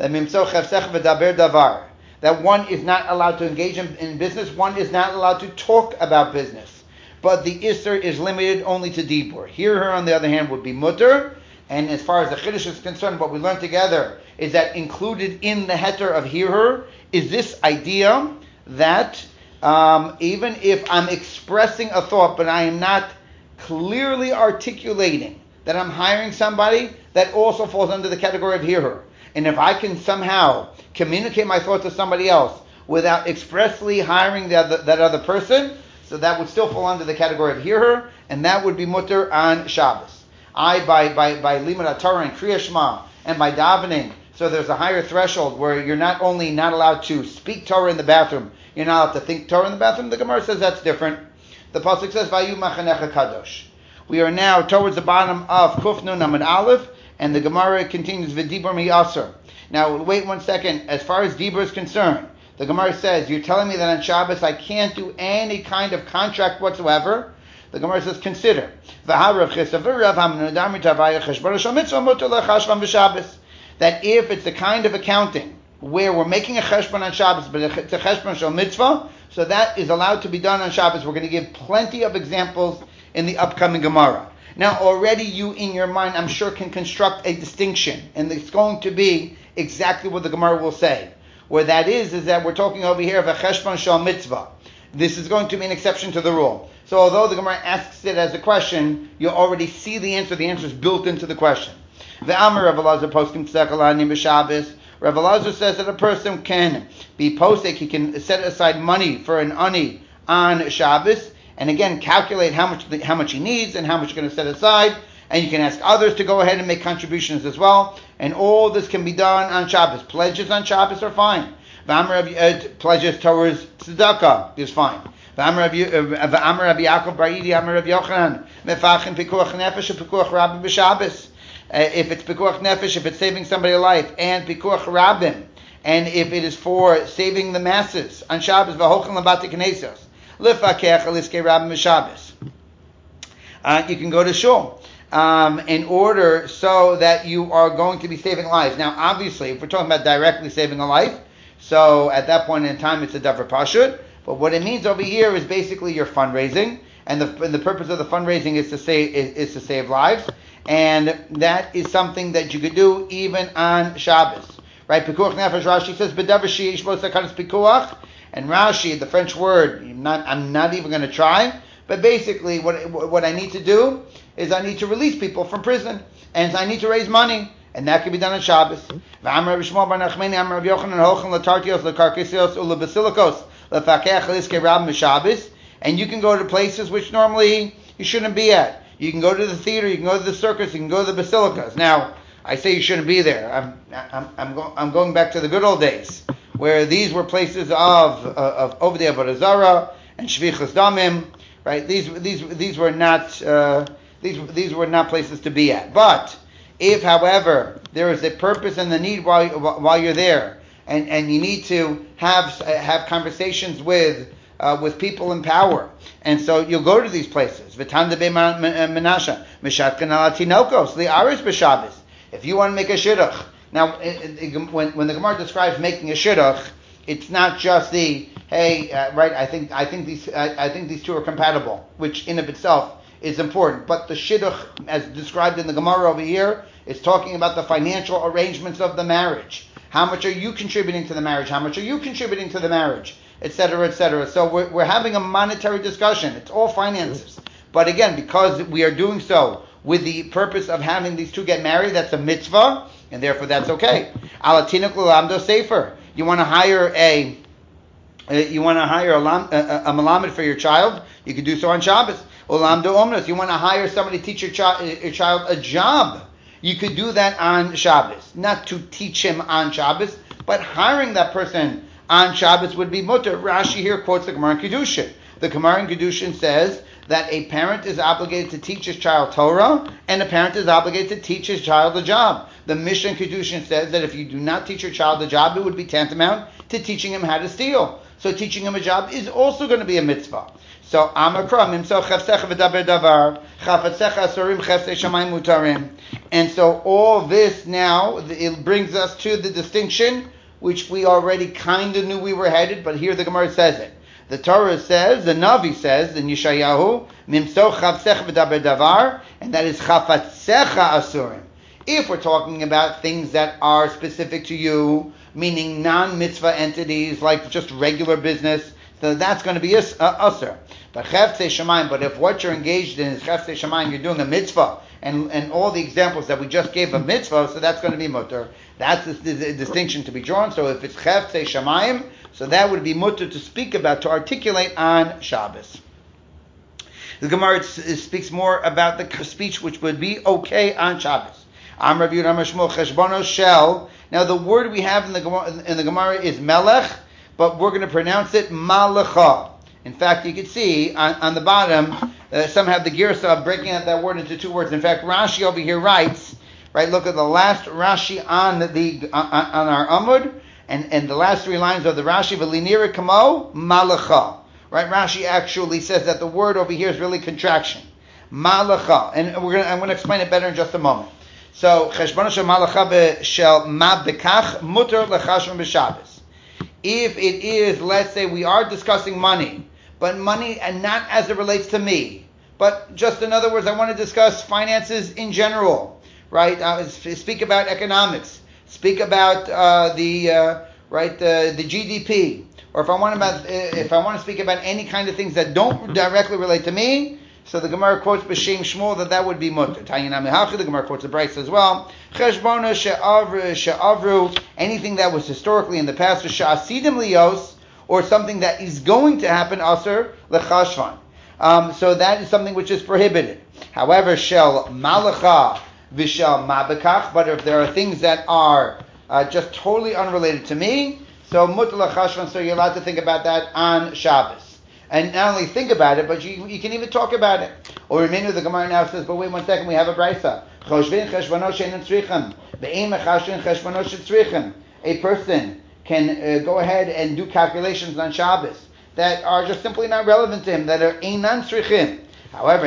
that that one is not allowed to engage in, in business, one is not allowed to talk about business, but the Isser is limited only to dibur. Here, her on the other hand would be mutter, and as far as the chiddush is concerned, what we learned together is that included in the heter of hearer is this idea that Um, even if I'm expressing a thought, but I am not clearly articulating that I'm hiring somebody, that also falls under the category of hearer. And if I can somehow communicate my thought to somebody else without expressly hiring the other, that other person, so that would still fall under the category of hearer, and that would be mutter on Shabbos. I, by by by limud Torah and Kriya Shema, and by davening, so there's a higher threshold where you're not only not allowed to speak Torah in the bathroom, you're not allowed to think Torah in the bathroom. The Gemara says that's different. The pasuk says, "Vayu machanecha kadosh." We are now towards the bottom of Kuf Nun Amud Aleph, and the Gemara continues V'dibur mi'asar. Now, wait one second. As far as Dibur is concerned, the Gemara says, you're telling me that on Shabbos I can't do any kind of contract whatsoever. The Gemara says, consider. That if it's the kind of accounting where we're making a cheshbon on Shabbos, but it's a cheshbon shel mitzvah, so that is allowed to be done on Shabbos. We're going to give plenty of examples in the upcoming Gemara. Now, already you in your mind, I'm sure, can construct a distinction, and it's going to be exactly what the Gemara will say. Where that is, is that we're talking over here of a cheshbon shel mitzvah. This is going to be an exception to the rule. So although the Gemara asks it as a question, you already see the answer. The answer is built into the question. Ve'amar Rav Elazar poskim tzedakah la'ani b'Shabbos. Rav Elazar says that a person can be posek, he can set aside money for an ani on Shabbos, and again calculate how much how much he needs and how much he's going to set aside, and you can ask others to go ahead and make contributions as well, and all this can be done on Shabbos. Pledges on Shabbos are fine. V'amar pledges towards tzedakah is fine. V'amar Rabbi Yaakov Bar Idi, Amar Rabbi Yochanan, mefachin pikuach nefesh and pikuach rabbim b'Shabbos. Uh, if it's pikuach nefesh, if it's saving somebody a life, and pikuach rabbim, and if it is for saving the masses on Shabbos, v'hochan labati knessos, lefakech aliskei rabbim b'Shabbos. Uh, you can go to shul um, in order so that you are going to be saving lives. Now, obviously, if we're talking about directly saving a life, so at that point in time, it's a davar pashut. But what it means over here is basically you're fundraising, and the and the purpose of the fundraising is to save is, is to save lives, and that is something that you could do even on Shabbos, right? Pikuach nefesh. Rashi says b'davar sheyesh bo sakanas pikuach, and Rashi, the French word, I'm not, I'm not even going to try, but basically what what I need to do is I need to release people from prison, and I need to raise money. And that can be done on Shabbos. And you can go to places which normally you shouldn't be at. You can go to the theater, you can go to the circus, you can go to the basilicas. Now, I say you shouldn't be there. I'm I'm I'm, go, I'm going back to the good old days where these were places of of Ovdei Avodah Zarah and Shvichas Damim. Right? These these these were not uh, these these were not places to be at. But if, however, there is a purpose and the need while while you're there, and, and you need to have have conversations with uh, with people in power, and so you'll go to these places. V'tanda be'menasha mishatkan ala tinokos li'aris b'Shabbos. If you want to make a shidduch, now it, it, when when the Gemara describes making a shidduch, it's not just the hey uh, right. I think I think these I, I think these two are compatible, which in of itself is important. But the shidduch, as described in the Gemara over here, is talking about the financial arrangements of the marriage. How much are you contributing to the marriage? How much are you contributing to the marriage? Etc. Etc. So we're, we're having a monetary discussion. It's all finances. But again, because we are doing so with the purpose of having these two get married, that's a mitzvah, and therefore that's okay. Alatinuk l'lamdo sefer. You want to hire a you want to hire a, lam, a, a malamed for your child? You can do so on Shabbos. Olamdo omnos. You want to hire somebody to teach your, chi- your child a job? You could do that on Shabbos. Not to teach him on Shabbos, but hiring that person on Shabbos would be mutter. Rashi here quotes the Gemara in Kedushin. The Gemara in Kedushin says that a parent is obligated to teach his child Torah, and a parent is obligated to teach his child a job. The Mishnah in Kedushin says that if you do not teach your child a job, it would be tantamount to teaching him how to steal. So teaching him a job is also going to be a mitzvah. So Amakra Mimso Chefsecha V'Daber Davar Chafetzecha Asurim Chefse Shamayim Mutarim. And so all this now it brings us to the distinction which we already kind of knew we were headed, but here the Gemara says it. The Torah says, the Navi says in Yeshayahu, Mimso Chefsecha V'Daber Davar, and that is Chafetzecha Asurim. If we're talking about things that are specific to you, meaning non-mitzvah entities like just regular business, so that's going to be us, uh, usher. But cheftzei shamayim, but if what you're engaged in is cheftzei shamayim, you're doing a mitzvah, and and all the examples that we just gave of mitzvah, so that's going to be mutter. That's the, the, the distinction to be drawn. So if it's cheftzei shamayim, so that would be mutter to speak about, to articulate on Shabbos. The Gemara speaks more about the speech which would be okay on Shabbos. Amar Rav Yehuda Shmuel cheshbono shel. Now the word we have in the Gemara, in the Gemara is melech, but we're going to pronounce it malacha. In fact, you can see on, on the bottom, Uh, some have the girsa of breaking out that word into two words. In fact, Rashi over here writes, right, look at the last Rashi on the on, on our Amud, and, and the last three lines of the Rashi, V'linira kamo malacha. Right, Rashi actually says that the word over here is really contraction. Malacha. And we're gonna, I'm going to explain it better in just a moment. So, cheshbono shel malacha shel ma bekach muter lechashron b'Shabbos. If it is, let's say we are discussing money, but money and not as it relates to me, but just in other words, I want to discuss finances in general, right? Uh, speak about economics, speak about uh, the uh, right the, the G D P, or if I want about if I want to speak about any kind of things that don't directly relate to me. So the Gemara quotes B'Shem Shmuel that that would be mutter. Tayina Mehachi, the Gemara quotes the Bryce as well. Cheshbona she'avru she'avru, anything that was historically in the past, she'asidim liyos, or something that is going to happen, aser lechashvan. Um, so that is something which is prohibited. However, shel malacha v'shel mabekach, but if there are things that are uh, just totally unrelated to me, so mutter lechashvan, so you're allowed to think about that on Shabbos. And not only think about it, but you, you can even talk about it. Or remainder, the Gemara now says, but wait one second, we have a brisa. A person can uh, go ahead and do calculations on Shabbos that are just simply not relevant to him, that are einan tzrichim. However,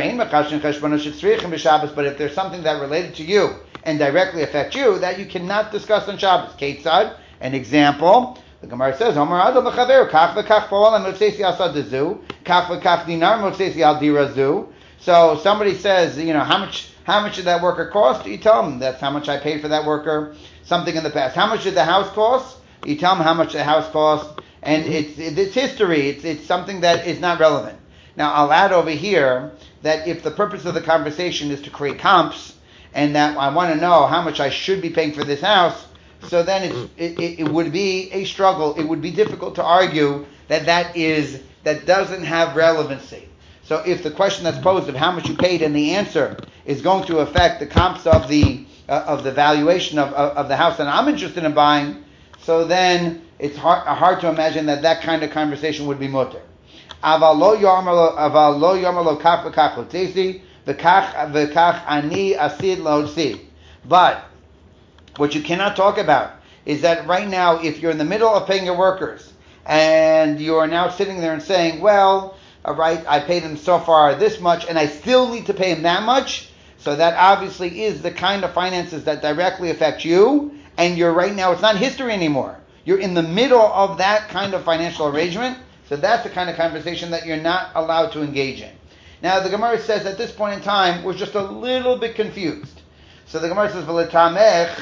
but if there's something that related to you and directly affect you, that you cannot discuss on Shabbos. Ketzad, an example. The Gemara says, "Omar Adam l'chaver, kach v'kach po'olam motzesi al sadazu, kach v'kach dinar motzesi al dirazu." So somebody says, you know, how much how much did that worker cost? You tell them that's how much I paid for that worker. Something in the past. How much did the house cost? You tell them how much the house cost, and it's it's history. It's it's something that is not relevant. Now I'll add over here that if the purpose of the conversation is to create comps, and that I want to know how much I should be paying for this house. So then it's, it, it, it would be a struggle. It would be difficult to argue that that is that doesn't have relevancy. So if the question that's posed of how much you paid and the answer is going to affect the comps of the uh, of the valuation of, of of the house that I'm interested in buying, so then it's hard hard to imagine that that kind of conversation would be mutter. Aval lo yarmalo aval lo yarmalo kach v'kach l'tesi v'kach v'kach ani asid l'otzi. But what you cannot talk about is that right now, if you're in the middle of paying your workers, and you are now sitting there and saying, well, all right, I paid them so far this much, and I still need to pay them that much, so that obviously is the kind of finances that directly affect you, and you're right now, it's not history anymore. You're in the middle of that kind of financial arrangement, so that's the kind of conversation that you're not allowed to engage in. Now, the Gemara says at this point in time, we're just a little bit confused. So the Gemara says, V'letamech,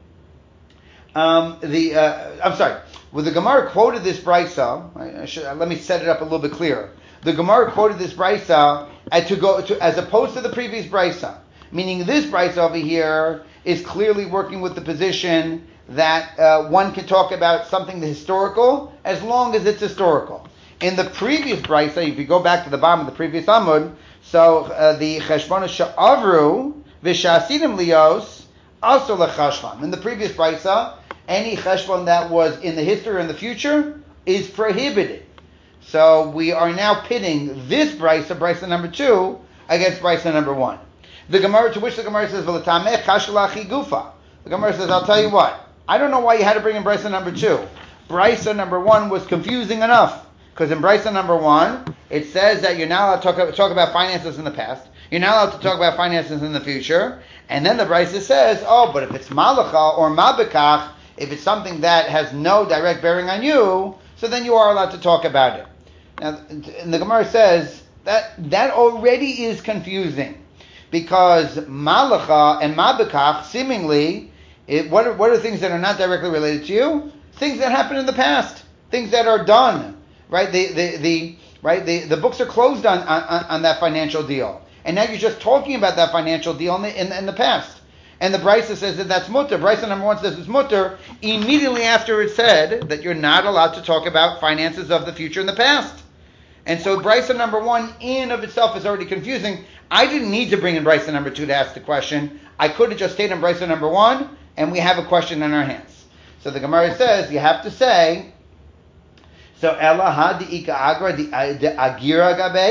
Um, the uh, I'm sorry. Well, the Gemara quoted this brisa. I, I should, uh, let me set it up a little bit clearer. The Gemara quoted this brisa as to go to, as opposed to the previous brisa, meaning this brisa over here is clearly working with the position that uh, one can talk about something historical as long as it's historical. In the previous brisa, if you go back to the bottom of the previous amud, so uh, the cheshbona she'avru v'shasidim lios also lechashvan. In the previous brisa, any cheshbon that was in the history or in the future is prohibited. So we are now pitting this brisa, brisa number two, against brisa number one. The Gemara, to which the Gemara says, "V'letamech kashalachi gufa." The Gemara says, "I'll tell you what. I don't know why you had to bring in brisa number two. Brisa number one was confusing enough, because in brisa number one it says that you're not allowed to talk, talk about finances in the past. You're not allowed to talk about finances in the future." And then the brisa says, "Oh, but if it's malacha or mabekach, if it's something that has no direct bearing on you, so then you are allowed to talk about it." Now, and the Gemara says that that already is confusing, because malacha and mabekach seemingly, it, what are what are things that are not directly related to you? Things that happened in the past, things that are done, right? The the, the right the, the books are closed on, on on that financial deal, and now you're just talking about that financial deal in the, in, in the past. And the brisa says that that's mutter. Brisa number one says it's mutter immediately after it said that you're not allowed to talk about finances of the future and the past. And so brisa number one in of itself is already confusing. I didn't need to bring in brisa number two to ask the question. I could have just stayed in brisa number one, and we have a question in our hands. So the Gemara says you have to say, so ella ha di ika agra di agira gabe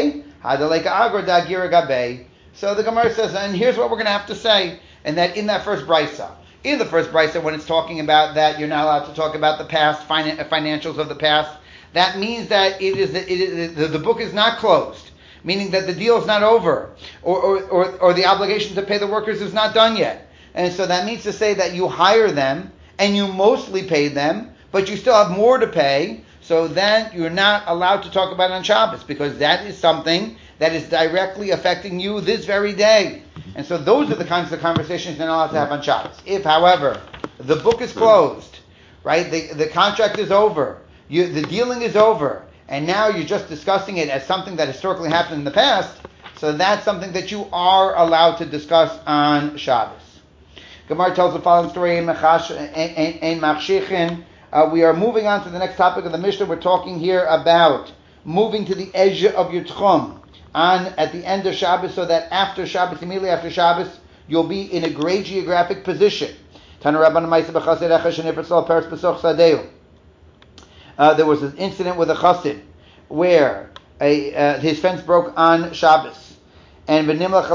Hadaleka agor dagira gabe. So the Gemara says, and here's what we're going to have to say, and that in that first brisa, in the first brisa, when it's talking about that you're not allowed to talk about the past, financials of the past, that means that it is, it is the, the book is not closed, meaning that the deal is not over, or, or, or, or the obligation to pay the workers is not done yet. And so that means to say that you hire them, and you mostly paid them, but you still have more to pay, so then you're not allowed to talk about it on Shabbos, because that is something that is directly affecting you this very day. And so those are the kinds of conversations you're not allowed to have on Shabbos. If, however, the book is closed, right, the, the contract is over, you, the dealing is over, and now you're just discussing it as something that historically happened in the past, so that's something that you are allowed to discuss on Shabbos. Gemara tells the following story in Machshichin. Uh, we are moving on to the next topic of the Mishnah. We're talking here about moving to the edge of your tchum on at the end of Shabbos, so that after Shabbos, immediately after Shabbos, you'll be in a great geographic position. Uh, there was an incident with a chassid where a, uh, his fence broke on Shabbos, and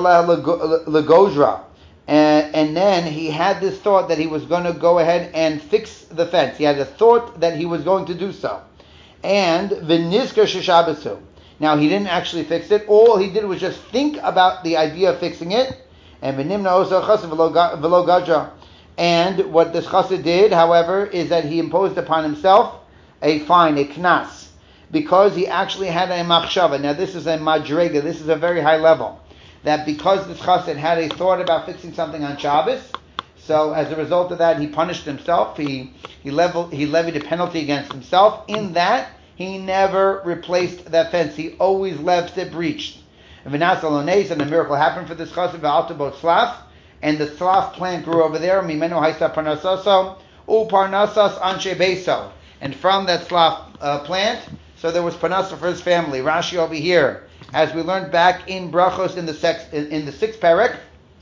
legozra. And, and then he had this thought that he was going to go ahead and fix the fence. He had a thought that he was going to do so. And v'nizkar sheshabbasu. Now he didn't actually fix it. All he did was just think about the idea of fixing it. And v'nimna osa chassid v'lo gadra. And what this chassid did, however, is that he imposed upon himself a fine, a knas, because he actually had a machshava. Now this is a madrega. This is a very high level. That because this chassid had a thought about fixing something on Shabbos, so as a result of that, he punished himself. He he leveled, he levied a penalty against himself. In that, he never replaced that fence. He always left it breached. And a miracle happened for this chassid v'altabot slaf, and the slaf plant grew over there. Mimeno haisa parnasaso uparnasas anshe beso, and from that slaf uh, plant, so there was parnasa for his family. Rashi over here, as we learned back in Brachos in the sex, in, in the sixth parak,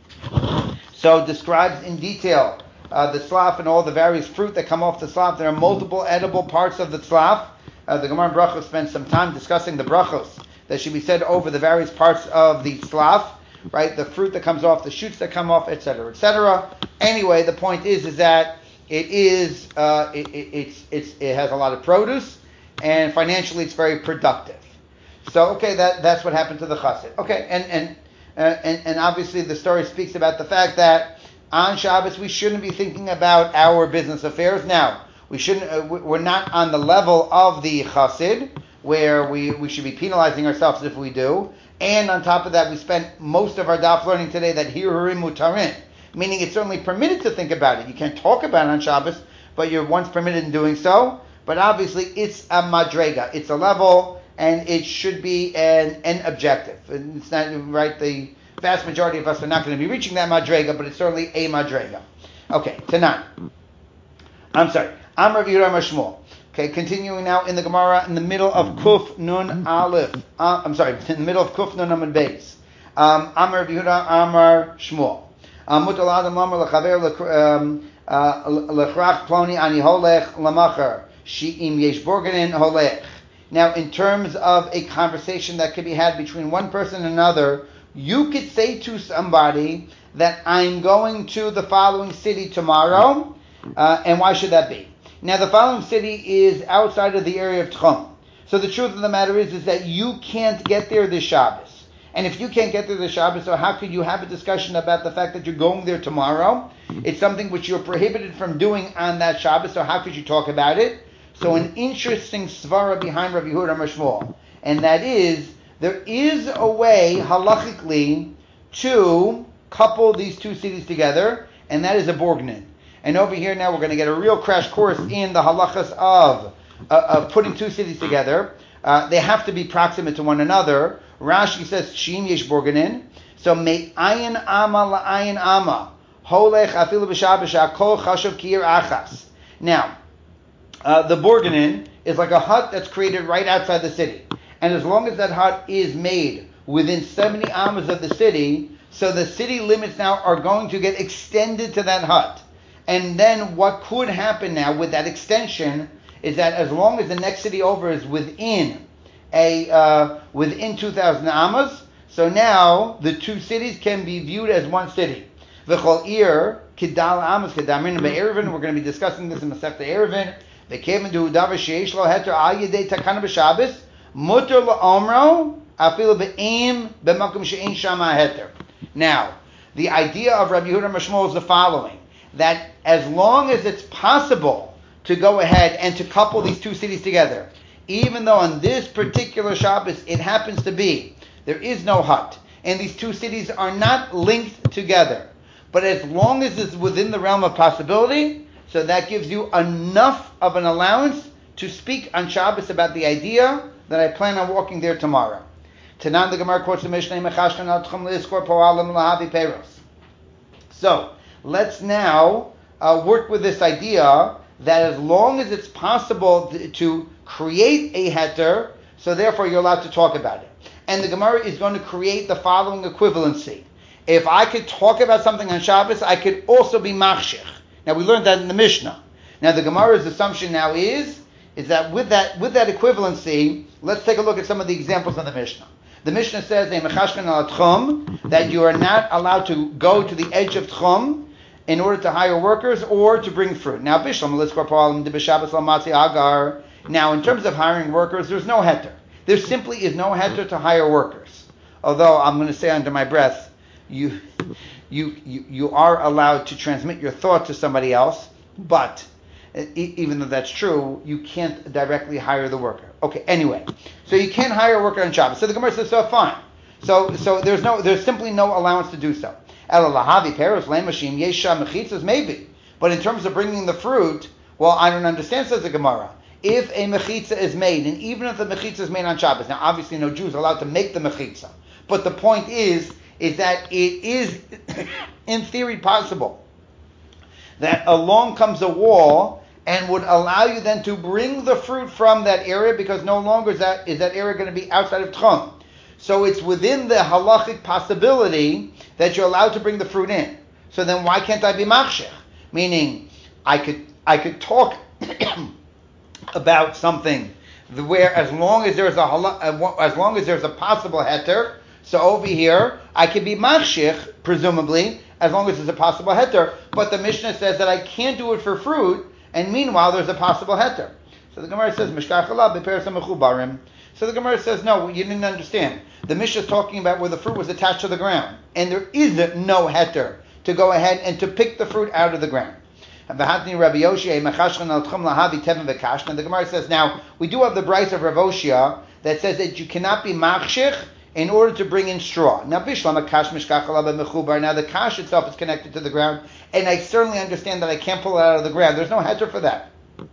so describes in detail uh, the slaf and all the various fruit that come off the slaf. There are multiple edible parts of the slaf. Uh, the Gemara in Brachos spends some time discussing the brachos that should be said over the various parts of the slaf, right? The fruit that comes off, the shoots that come off, et cetera, et cetera. Anyway, the point is, is that it is, uh, it, it, it's, it's, it has a lot of produce, and financially it's very productive. So, okay, that, that's what happened to the chassid. Okay, and and, uh, and and obviously the story speaks about the fact that on Shabbos we shouldn't be thinking about our business affairs. Now, we shouldn't. Uh, we're not on the level of the chassid where we, we should be penalizing ourselves if we do. And on top of that, we spent most of our daf learning today that hirurim mutarin, meaning it's certainly permitted to think about it. You can't talk about it on Shabbos, but you're once permitted in doing so. But obviously, it's a madrega. It's a level. And it should be an, an objective. And it's not right. The vast majority of us are not going to be reaching that madrega, but it's certainly a madrega. Okay, Tanan. I'm sorry. I'm Rav Yehuda Amar Shmuel. Okay, continuing now in the Gemara in the middle of Kuf Nun Aleph. Uh, I'm sorry, in the middle of Kuf Nun Amud Beis. Um, Amar Rav Yehuda Amar Shmuel. Mutal Adam Amar Lechaver Lechrach Ploni Ani Holech Lamacher She'im Yesh Borganin Holech. Now, in terms of a conversation that could be had between one person and another, you could say to somebody that I'm going to the following city tomorrow, uh, and why should that be? Now, the following city is outside of the area of Tchum. So the truth of the matter is, is that you can't get there this Shabbos. And if you can't get there this Shabbos, so how could you have a discussion about the fact that you're going there tomorrow? It's something which you're prohibited from doing on that Shabbos, so how could you talk about it? So an interesting svara behind Rav Yehuda Amar Shmuel, and that is, there is a way halachically to couple these two cities together, and that is a borgnin. And over here now we're going to get a real crash course in the halachas of, uh, of putting two cities together. Uh, they have to be proximate to one another. Rashi says, Shim yesh borgnin. So me ayin ama la ayin ama. Holech afilu b'shabasha kol chashav kir achas. Now, Uh, the borganin is like a hut that's created right outside the city. And as long as that hut is made within seventy amas of the city, so the city limits now are going to get extended to that hut. And then what could happen now with that extension is that as long as the next city over is within a uh, within two thousand amas. So now the two cities can be viewed as one city. V'chol ir kidal amas kedamin be'erevin. We're going to be discussing this in Masechta Erevin. V'keven du davar sheish lo heter al yedei takana b'Shabbos muter la'omro afilu be'im b'makom she'ein shama heter. Now, the idea of Rabbi Yehuda Mashmol is the following: that as long as it's possible to go ahead and to couple these two cities together, even though on this particular Shabbos it happens to be there is no hut, and these two cities are not linked together, but as long as it's within the realm of possibility, so that gives you enough of an allowance to speak on Shabbos about the idea that I plan on walking there tomorrow. Tanan the Gemara quotes the Mishnah, Mechashkan al tchum liskor po'alim lahavi peiros. So, let's now uh, work with this idea that as long as it's possible th- to create a heter, so therefore you're allowed to talk about it. And the Gemara is going to create the following equivalency. If I could talk about something on Shabbos, I could also be machshich. Now we learned that in the Mishnah. Now the Gemara's assumption now is, is that with that with that equivalency, let's take a look at some of the examples in the Mishnah. The Mishnah says that you are not allowed to go to the edge of Tchum in order to hire workers or to bring fruit. Now, now in terms of hiring workers, there's no heter. There simply is no heter to hire workers. Although I'm going to say under my breath, you, you, you, you are allowed to transmit your thought to somebody else, but even though that's true, you can't directly hire the worker. Okay, anyway, so you can't hire a worker on Shabbos. So the Gemara says, so fine. So, so there's no, there's simply no allowance to do so. Maybe, but in terms of bringing the fruit, well, I don't understand, says the Gemara. If a mechitza is made, and even if the mechitza is made on Shabbos, now obviously no Jew is allowed to make the mechitza, but the point is, is that it is, in theory, possible that along comes a wall and would allow you then to bring the fruit from that area, because no longer is that is that area going to be outside of Tchum. So it's within the halachic possibility that you're allowed to bring the fruit in. So then why can't I be machshech? Meaning, I could I could talk about something where as long as there's a as long as there's a possible heter, so over here I could be machshech, presumably, as long as there's a possible heter. But the Mishnah says that I can't do it for fruit, and meanwhile there's a possible heter. So the Gemara says, Mishkach alav beperes hamechubarim. So the Gemara says, no, you didn't understand. The Mishnah is talking about where the fruit was attached to the ground, and there is no heter to go ahead and to pick the fruit out of the ground. And the Gemara says, now, we do have the Bryce of Rav Oshia that says that you cannot be machshich in order to bring in straw. Now, Bishlam Akash Mishkach alav mechubar. Now, the kash itself is connected to the ground, and I certainly understand that I can't pull it out of the ground. There's no heter for that.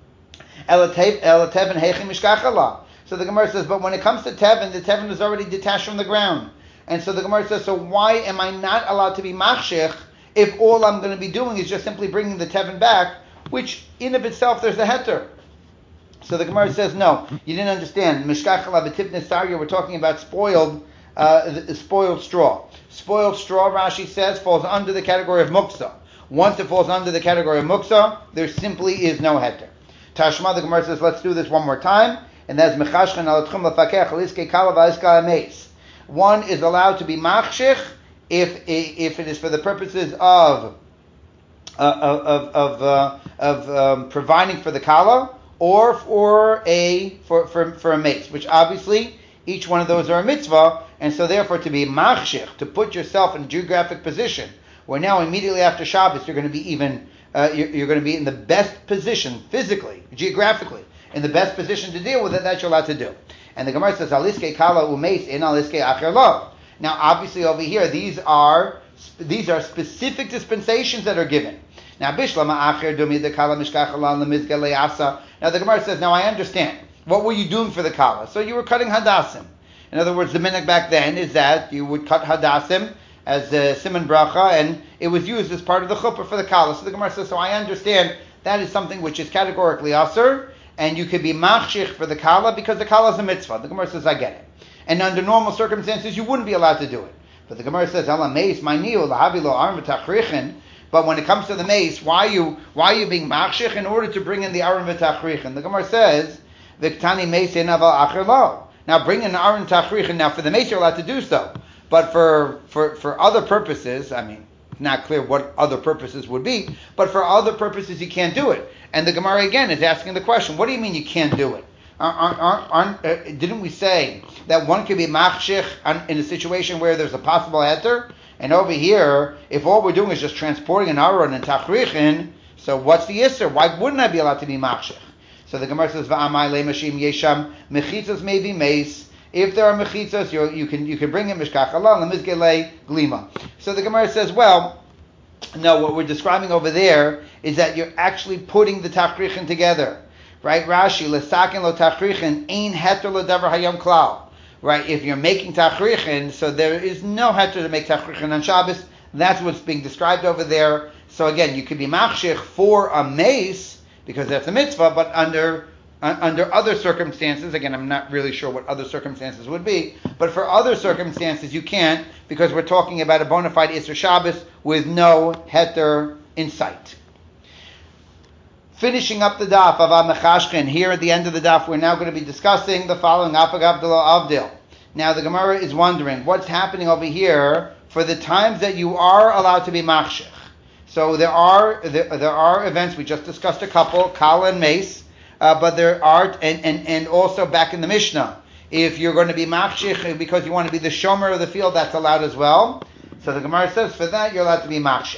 Elatev and Heichim Mishkach alav. So the Gemara says, but when it comes to Tevin, the Tevin is already detached from the ground. And so the Gemara says, so why am I not allowed to be machshich if all I'm going to be doing is just simply bringing the Tevin back, which in of itself there's a heter? So the Gemara says, no, you didn't understand. Mishkach alav b'tipnei sarya, we're talking about spoiled, uh, spoiled straw. Spoiled straw, Rashi says, falls under the category of muksa. Once it falls under the category of muksa, there simply is no heter. Tashma, the Gemara says, let's do this one more time. And that's mechashchen al tchum lefakech liskei kala v'aiska ameis. One is allowed to be machshich if if it is for the purposes of uh, of of uh, of um, providing for the kala, or for a for, for for a mace, which obviously each one of those are a mitzvah, and so therefore to be machshich, to put yourself in a geographic position where now immediately after Shabbos you're going to be even uh, you're, you're going to be in the best position physically, geographically, in the best position to deal with it, that you're allowed to do. And the Gemara says, Aliske kala umeis in aliske acher lo. Now, obviously over here, these are these are specific dispensations that are given. Now, bishlama acher dumi the kala mishkach ala lemizge leasa. Now, the Gemara says, now I understand. What were you doing for the kala? So you were cutting hadassim. In other words, the minhag back then is that you would cut hadassim as a siman bracha, and it was used as part of the chuppah for the kala. So the Gemara says, so I understand that is something which is categorically asur, and you could be machshich for the kala because the kala is a mitzvah. The Gemara says, I get it. And under normal circumstances, you wouldn't be allowed to do it. But the Gemara says, Ela meis, my niu, lahavi lo aron v'tachrichin. But when it comes to the mace, why are you why are you being machshich in order to bring in the aron v'tachrichin? The Gemara says, V'ktani meis en aval acher lo. Now bring an Aron Tachrichin. Now for the mace you're allowed to do so, but for for for other purposes, I mean, it's not clear what other purposes would be, but for other purposes you can't do it. And the Gemara again is asking the question: what do you mean you can't do it? Aren't, aren't, aren't, uh, didn't we say that one could be machshich in a situation where there's a possible heter? And over here, if all we're doing is just transporting an aron and tachrichin, so what's the isser? Why wouldn't I be allowed to be machshich? So the Gemara says, "Va'amai le'mashim yesham mechitzas maybe mace." If there are mechitzas, you, you can you can bring in mishkach halal and mizgelei glima. So the Gemara says, well, no, what we're describing over there is that you're actually putting the tachrichin together. Right, Rashi, lesakin lo tachrichin, ein heter lo davar hayom klal. Right, if you're making tachrichin, so there is no heter to make tachrichin on Shabbos. That's what's being described over there. So again, you could be machshich for a mace, because that's a mitzvah, but under uh, under other circumstances, again, I'm not really sure what other circumstances would be, but for other circumstances you can't, because we're talking about a bona fide Isser Shabbos with no heter in sight. Finishing up the daf of Amechashkin, here at the end of the daf, we're now going to be discussing the following Apag Abdullah Avdil. Now the Gemara is wondering what's happening over here for the times that you are allowed to be machshich. So there are there, there are events, we just discussed a couple, Kala and Mace, uh, but there are, and, and, and also back in the Mishnah, if you're going to be machshich because you want to be the shomer of the field, that's allowed as well. So the Gemara says for that you're allowed to be machshich.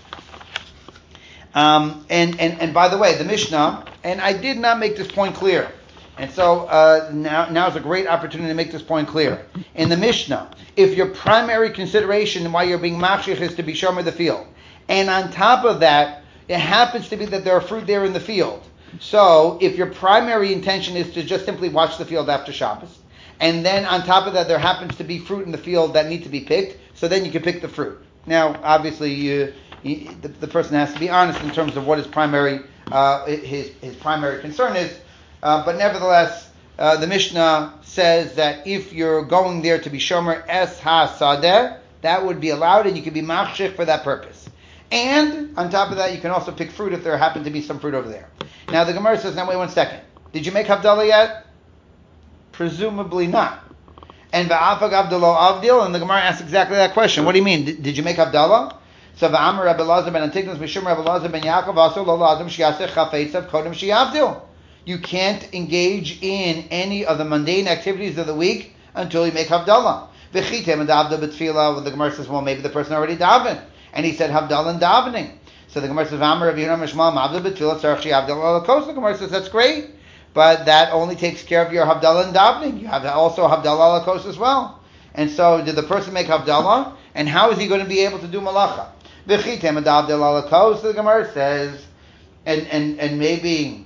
Um, and, and, and by the way, the Mishnah, and I did not make this point clear, and so uh, now now is a great opportunity to make this point clear. In the Mishnah, if your primary consideration why you're being machshich is to be shomer the field, and on top of that, it happens to be that there are fruit there in the field. So if your primary intention is to just simply watch the field after Shabbos, and then on top of that there happens to be fruit in the field that need to be picked, so then you can pick the fruit. Now, obviously, you... He, the, the person has to be honest in terms of what his primary uh, his his primary concern is, uh, but nevertheless, uh, the Mishnah says that if you're going there to be shomer es ha-sadeh, that would be allowed, and you can be machshich for that purpose. And on top of that, you can also pick fruit if there happen to be some fruit over there. Now the Gemara says, now wait one second. Did you make Havdalah yet? Presumably not. And va'afag Abdullah Avdil, and the Gemara asks exactly that question. What do you mean? Did, did you make Havdalah? So va'amar Rabbi Elazar ben Antigonus mishum Rabbi Elazar ben Yaakov asur lo lazim sheyaseh chafetzav kodem sheyavdil. You can't engage in any of the mundane activities of the week until you make Havdalah. V'chitem and davda b'tfilah. Well, the Gemara says, well, maybe the person already davened, and he said Havdalah and davening. So the Gemara says, va'amar Rabbi Yehuda mishmal mavda b'tfilah tzarich sheyavdil ala kos. The Gemara says, that's great, but that only takes care of your Havdalah and davening. You have also Havdalah ala kos as well. And so, did the person make Havdalah? And how is he going to be able to do malacha? V'chitem adavdil ala kos, the Gemara says, and and and maybe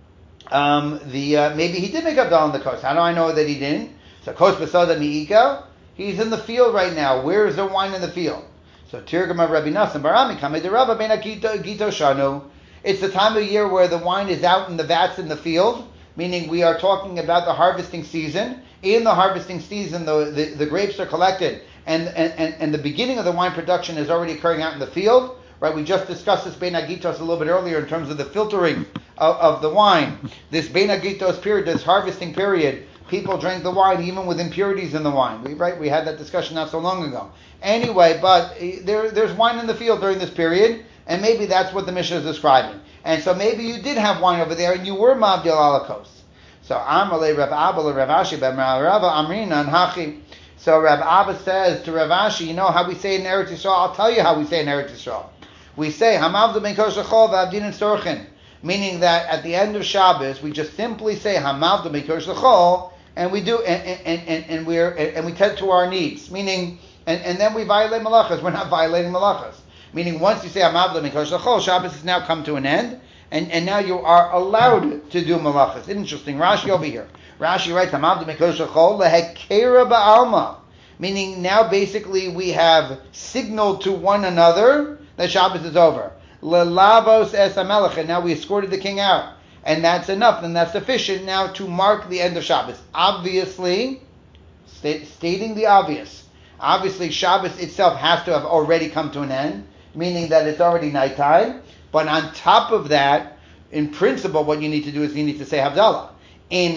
um, the uh, maybe he did make Havdalah on the kos. How do I know that he didn't? So kos b'soda mi'ika, he's in the field right now. Where is the wine in the field? So Tirgama Rabbi Nassim Barami Kamei de Rabba ben Gito Shanu. It's the time of year where the wine is out in the vats in the field, meaning we are talking about the harvesting season. In the harvesting season, the the, the grapes are collected. And, and and the beginning of the wine production is already occurring out in the field, right? We just discussed this Bein Hagitos a little bit earlier in terms of the filtering of, of the wine. This Bein Hagitos period, this harvesting period, people drank the wine even with impurities in the wine. We right? We had that discussion not so long ago. Anyway, but there there's wine in the field during this period, and maybe that's what the Mishnah is describing. And so maybe you did have wine over there, and you were Mavdil Alakos. So Amalei Rav Abba Rav Ashi Ben Rav Amrina and Hachi. So Rav Abba says to Rav Ashi, you know how we say in Eretz Yisrael? I'll tell you how we say in Eretz Yisrael. We say, Hamavdu ben kosher chol v'avdin and sorchin, meaning that at the end of Shabbos, we just simply say, Hamavdu ben kosher chol, and we do, and, and, and, and we're, and we tend to our needs, meaning, and, and then we violate malachas. We're not violating malachas. Meaning once you say, Hamavdu ben kosher chol, Shabbos has now come to an end, and, and now you are allowed to do malachas. Interesting. Rashi over here. Rashi writes, Hamavdu ben kosher chol lehekera ba'alma, meaning now basically we have signaled to one another that Shabbos is over. Lelavos es hamelech, and now we escorted the king out, and that's enough, and that's sufficient now to mark the end of Shabbos. Obviously, sta- stating the obvious, obviously Shabbos itself has to have already come to an end, meaning that it's already nighttime. But on top of that, in principle, what you need to do is you need to say Havdalah. In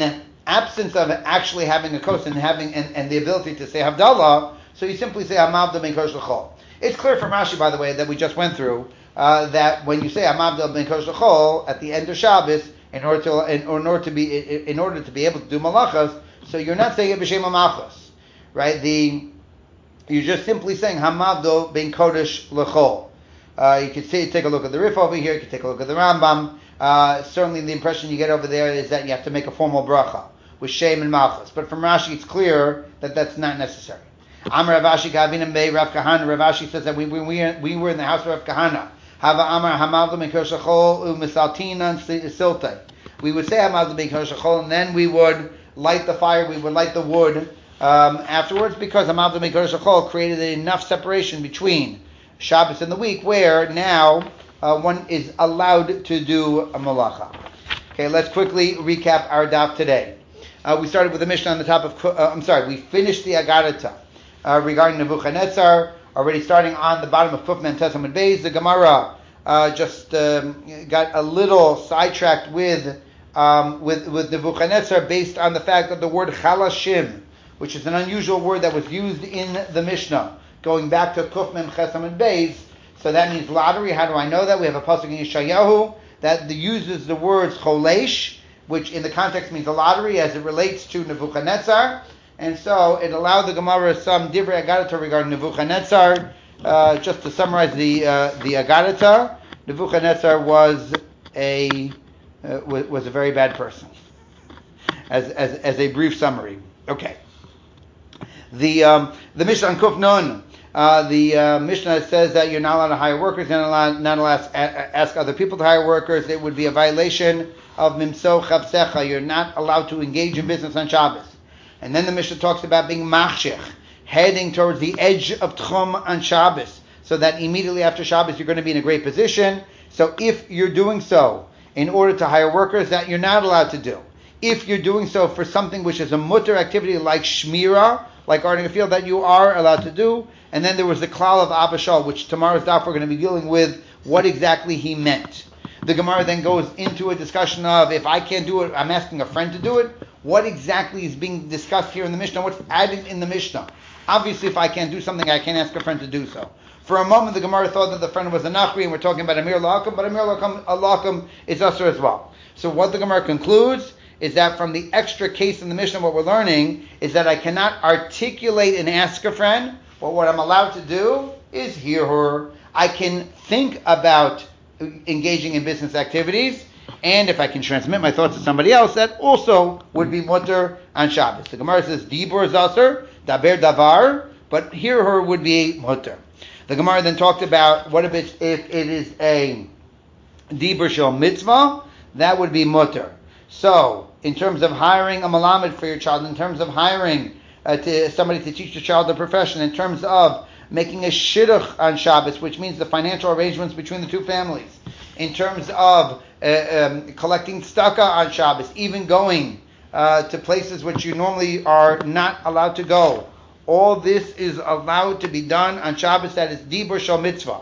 absence of actually having a kos and having and, and the ability to say Havdalah, so you simply say Hamavdal ben Kosh L'chol. It's clear from Rashi, by the way, that we just went through, uh, that when you say Hamavdal ben Kosh L'chol at the end of Shabbos, in order to in, in order to be in order to be able to do malachas, so you're not saying it b'shem malachas, right? The you're just simply saying Hamavdal ben Kodesh L'chol. Uh, you could see, take a look at the Rif over here. You could take a look at the Rambam. Uh, certainly, the impression you get over there is that you have to make a formal bracha with Shem and Malchus. But from Rashi, it's clear that that's not necessary. Amar Rav Ashi Kavina Mei Rav Kahana. Rav Ashi says that we, we, we, we were in the house of Rav Kahana. Hava Amar Hamavdal ben Kodesh L'chol u'misaltinan siltei. We would say Hamavdal ben Kodesh L'chol, and then we would light the fire. We would light the wood um, afterwards, because Hamavdal ben Kodesh L'chol created enough separation between Shabbos and the week where now uh, one is allowed to do a malacha. Okay, let's quickly recap our daf today. Uh, we started with the Mishnah on the top of, uh, I'm sorry, we finished the Agadata uh, regarding Nebuchadnezzar, already starting on the bottom of Kuf Mem Tes Amud Beis. The Gemara uh, just um, got a little sidetracked with, um, with, with Nebuchadnezzar based on the fact that the word Chalashim, which is an unusual word that was used in the Mishnah, going back to Kuf Mem Ches Amud Beis, so that means lottery. How do I know that? We have a pasuk in Yeshayahu that uses the words cholesh, which in the context means a lottery as it relates to Nebuchadnezzar, and so it allowed the Gemara some divrei agadata regarding Nebuchadnezzar. Uh, just to summarize the uh, the agadata, Nebuchadnezzar was a uh, was, was a very bad person. As as as a brief summary, okay. The um, the Mishnah on Kuf Nun. Uh, the uh, Mishnah says that you're not allowed to hire workers, you're not allowed, not allowed to ask other people to hire workers. It would be a violation of Mimso Chavsecha. You're not allowed to engage in business on Shabbos. And then the Mishnah talks about being machshech, heading towards the edge of Tchum on Shabbos, so that immediately after Shabbos you're going to be in a great position. So if you're doing so in order to hire workers, that you're not allowed to do. If you're doing so for something which is a mutter activity like shmira, like guarding a field, that you are allowed to do. And then there was the klal of Abba Shaul, which tomorrow's daf we're going to be dealing with what exactly he meant. The Gemara then goes into a discussion of, if I can't do it, I'm asking a friend to do it. What exactly is being discussed here in the Mishnah? What's added in the Mishnah? Obviously, if I can't do something, I can't ask a friend to do so. For a moment, the Gemara thought that the friend was a Nachri, and we're talking about Amir Lakum, but Amir Lakum is Asr as well. So what the Gemara concludes is that from the extra case in the Mishnah, what we're learning is that I cannot articulate and ask a friend, but what I'm allowed to do is hear her. I can think about engaging in business activities, and if I can transmit my thoughts to somebody else, that also would be mutter on Shabbos. The Gemara says, Dibur Zaser, Daber Davar, but hear her would be mutter. The Gemara then talked about what if, it's, if it is a Dibur Shel Mitzvah, that would be mutter. So, in terms of hiring a malamed for your child, in terms of hiring uh, to somebody to teach your child a profession, in terms of making a shidduch on Shabbos, which means the financial arrangements between the two families, in terms of uh, um, collecting tzedakah on Shabbos, even going uh, to places which you normally are not allowed to go. All this is allowed to be done on Shabbos. That is dibur shel mitzvah.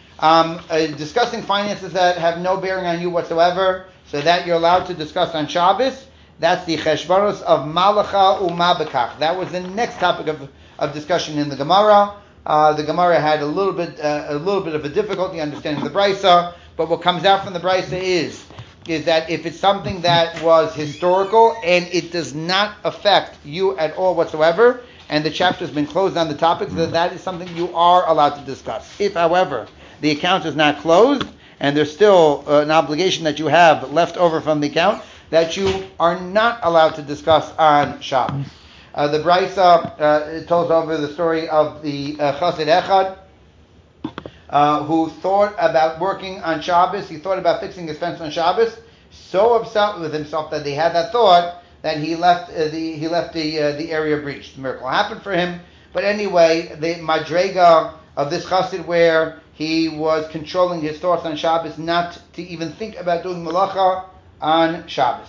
Um, uh, discussing finances that have no bearing on you whatsoever, so that you're allowed to discuss on Shabbos. That's the cheshbonos of malacha umabekach. That was the next topic of, of discussion in the Gemara. Uh, the Gemara had a little bit uh, a little bit of a difficulty understanding the Brisa, but what comes out from the Brisa is is that if it's something that was historical and it does not affect you at all whatsoever, and the chapter has been closed on the topic, then that is something you are allowed to discuss. If, however, the account is not closed, and there's still uh, an obligation that you have left over from the account, that you are not allowed to discuss on Shabbos. Uh, the Brisa uh, tells over the story of the uh, Chassid Echad, uh, who thought about working on Shabbos. He thought about fixing his fence on Shabbos. So upset with himself that he had that thought that he left uh, the he left the uh, the area breached. The miracle happened for him. But anyway, the Madrega of this Chassid, where he was controlling his thoughts on Shabbos, not to even think about doing malacha on Shabbos.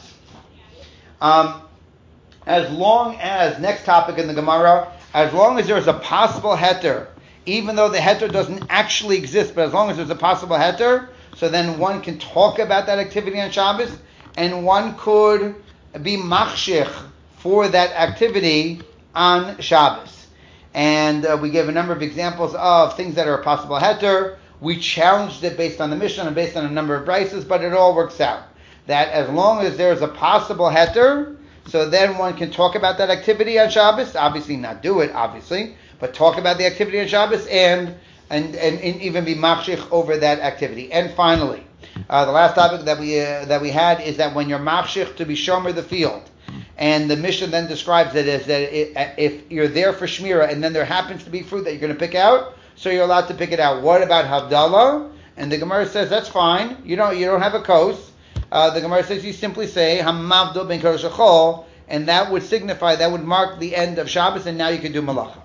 Um, as long as, next topic in the Gemara, as long as there's a possible heter, even though the heter doesn't actually exist, but as long as there's a possible heter, so then one can talk about that activity on Shabbos, and one could be machshich for that activity on Shabbos. And uh, we gave a number of examples of things that are a possible heter. We challenged it based on the Mishnah and based on a number of prices, but it all works out. That as long as there's a possible heter, so then one can talk about that activity on Shabbos, obviously not do it, obviously, but talk about the activity on Shabbos and and, and, and even be machshich over that activity. And finally, uh, the last topic that we uh, that we had is that when you're machshich to be shomer the field, and the Mishnah then describes it as that it, if you're there for shmira and then there happens to be fruit that you're going to pick out, so you're allowed to pick it out. What about havdalah? And the Gemara says that's fine. You don't you don't have a kos. Uh, the Gemara says you simply say hamavdol ben kodesh achol, and that would signify, that would mark the end of Shabbos, and now you can do malacha.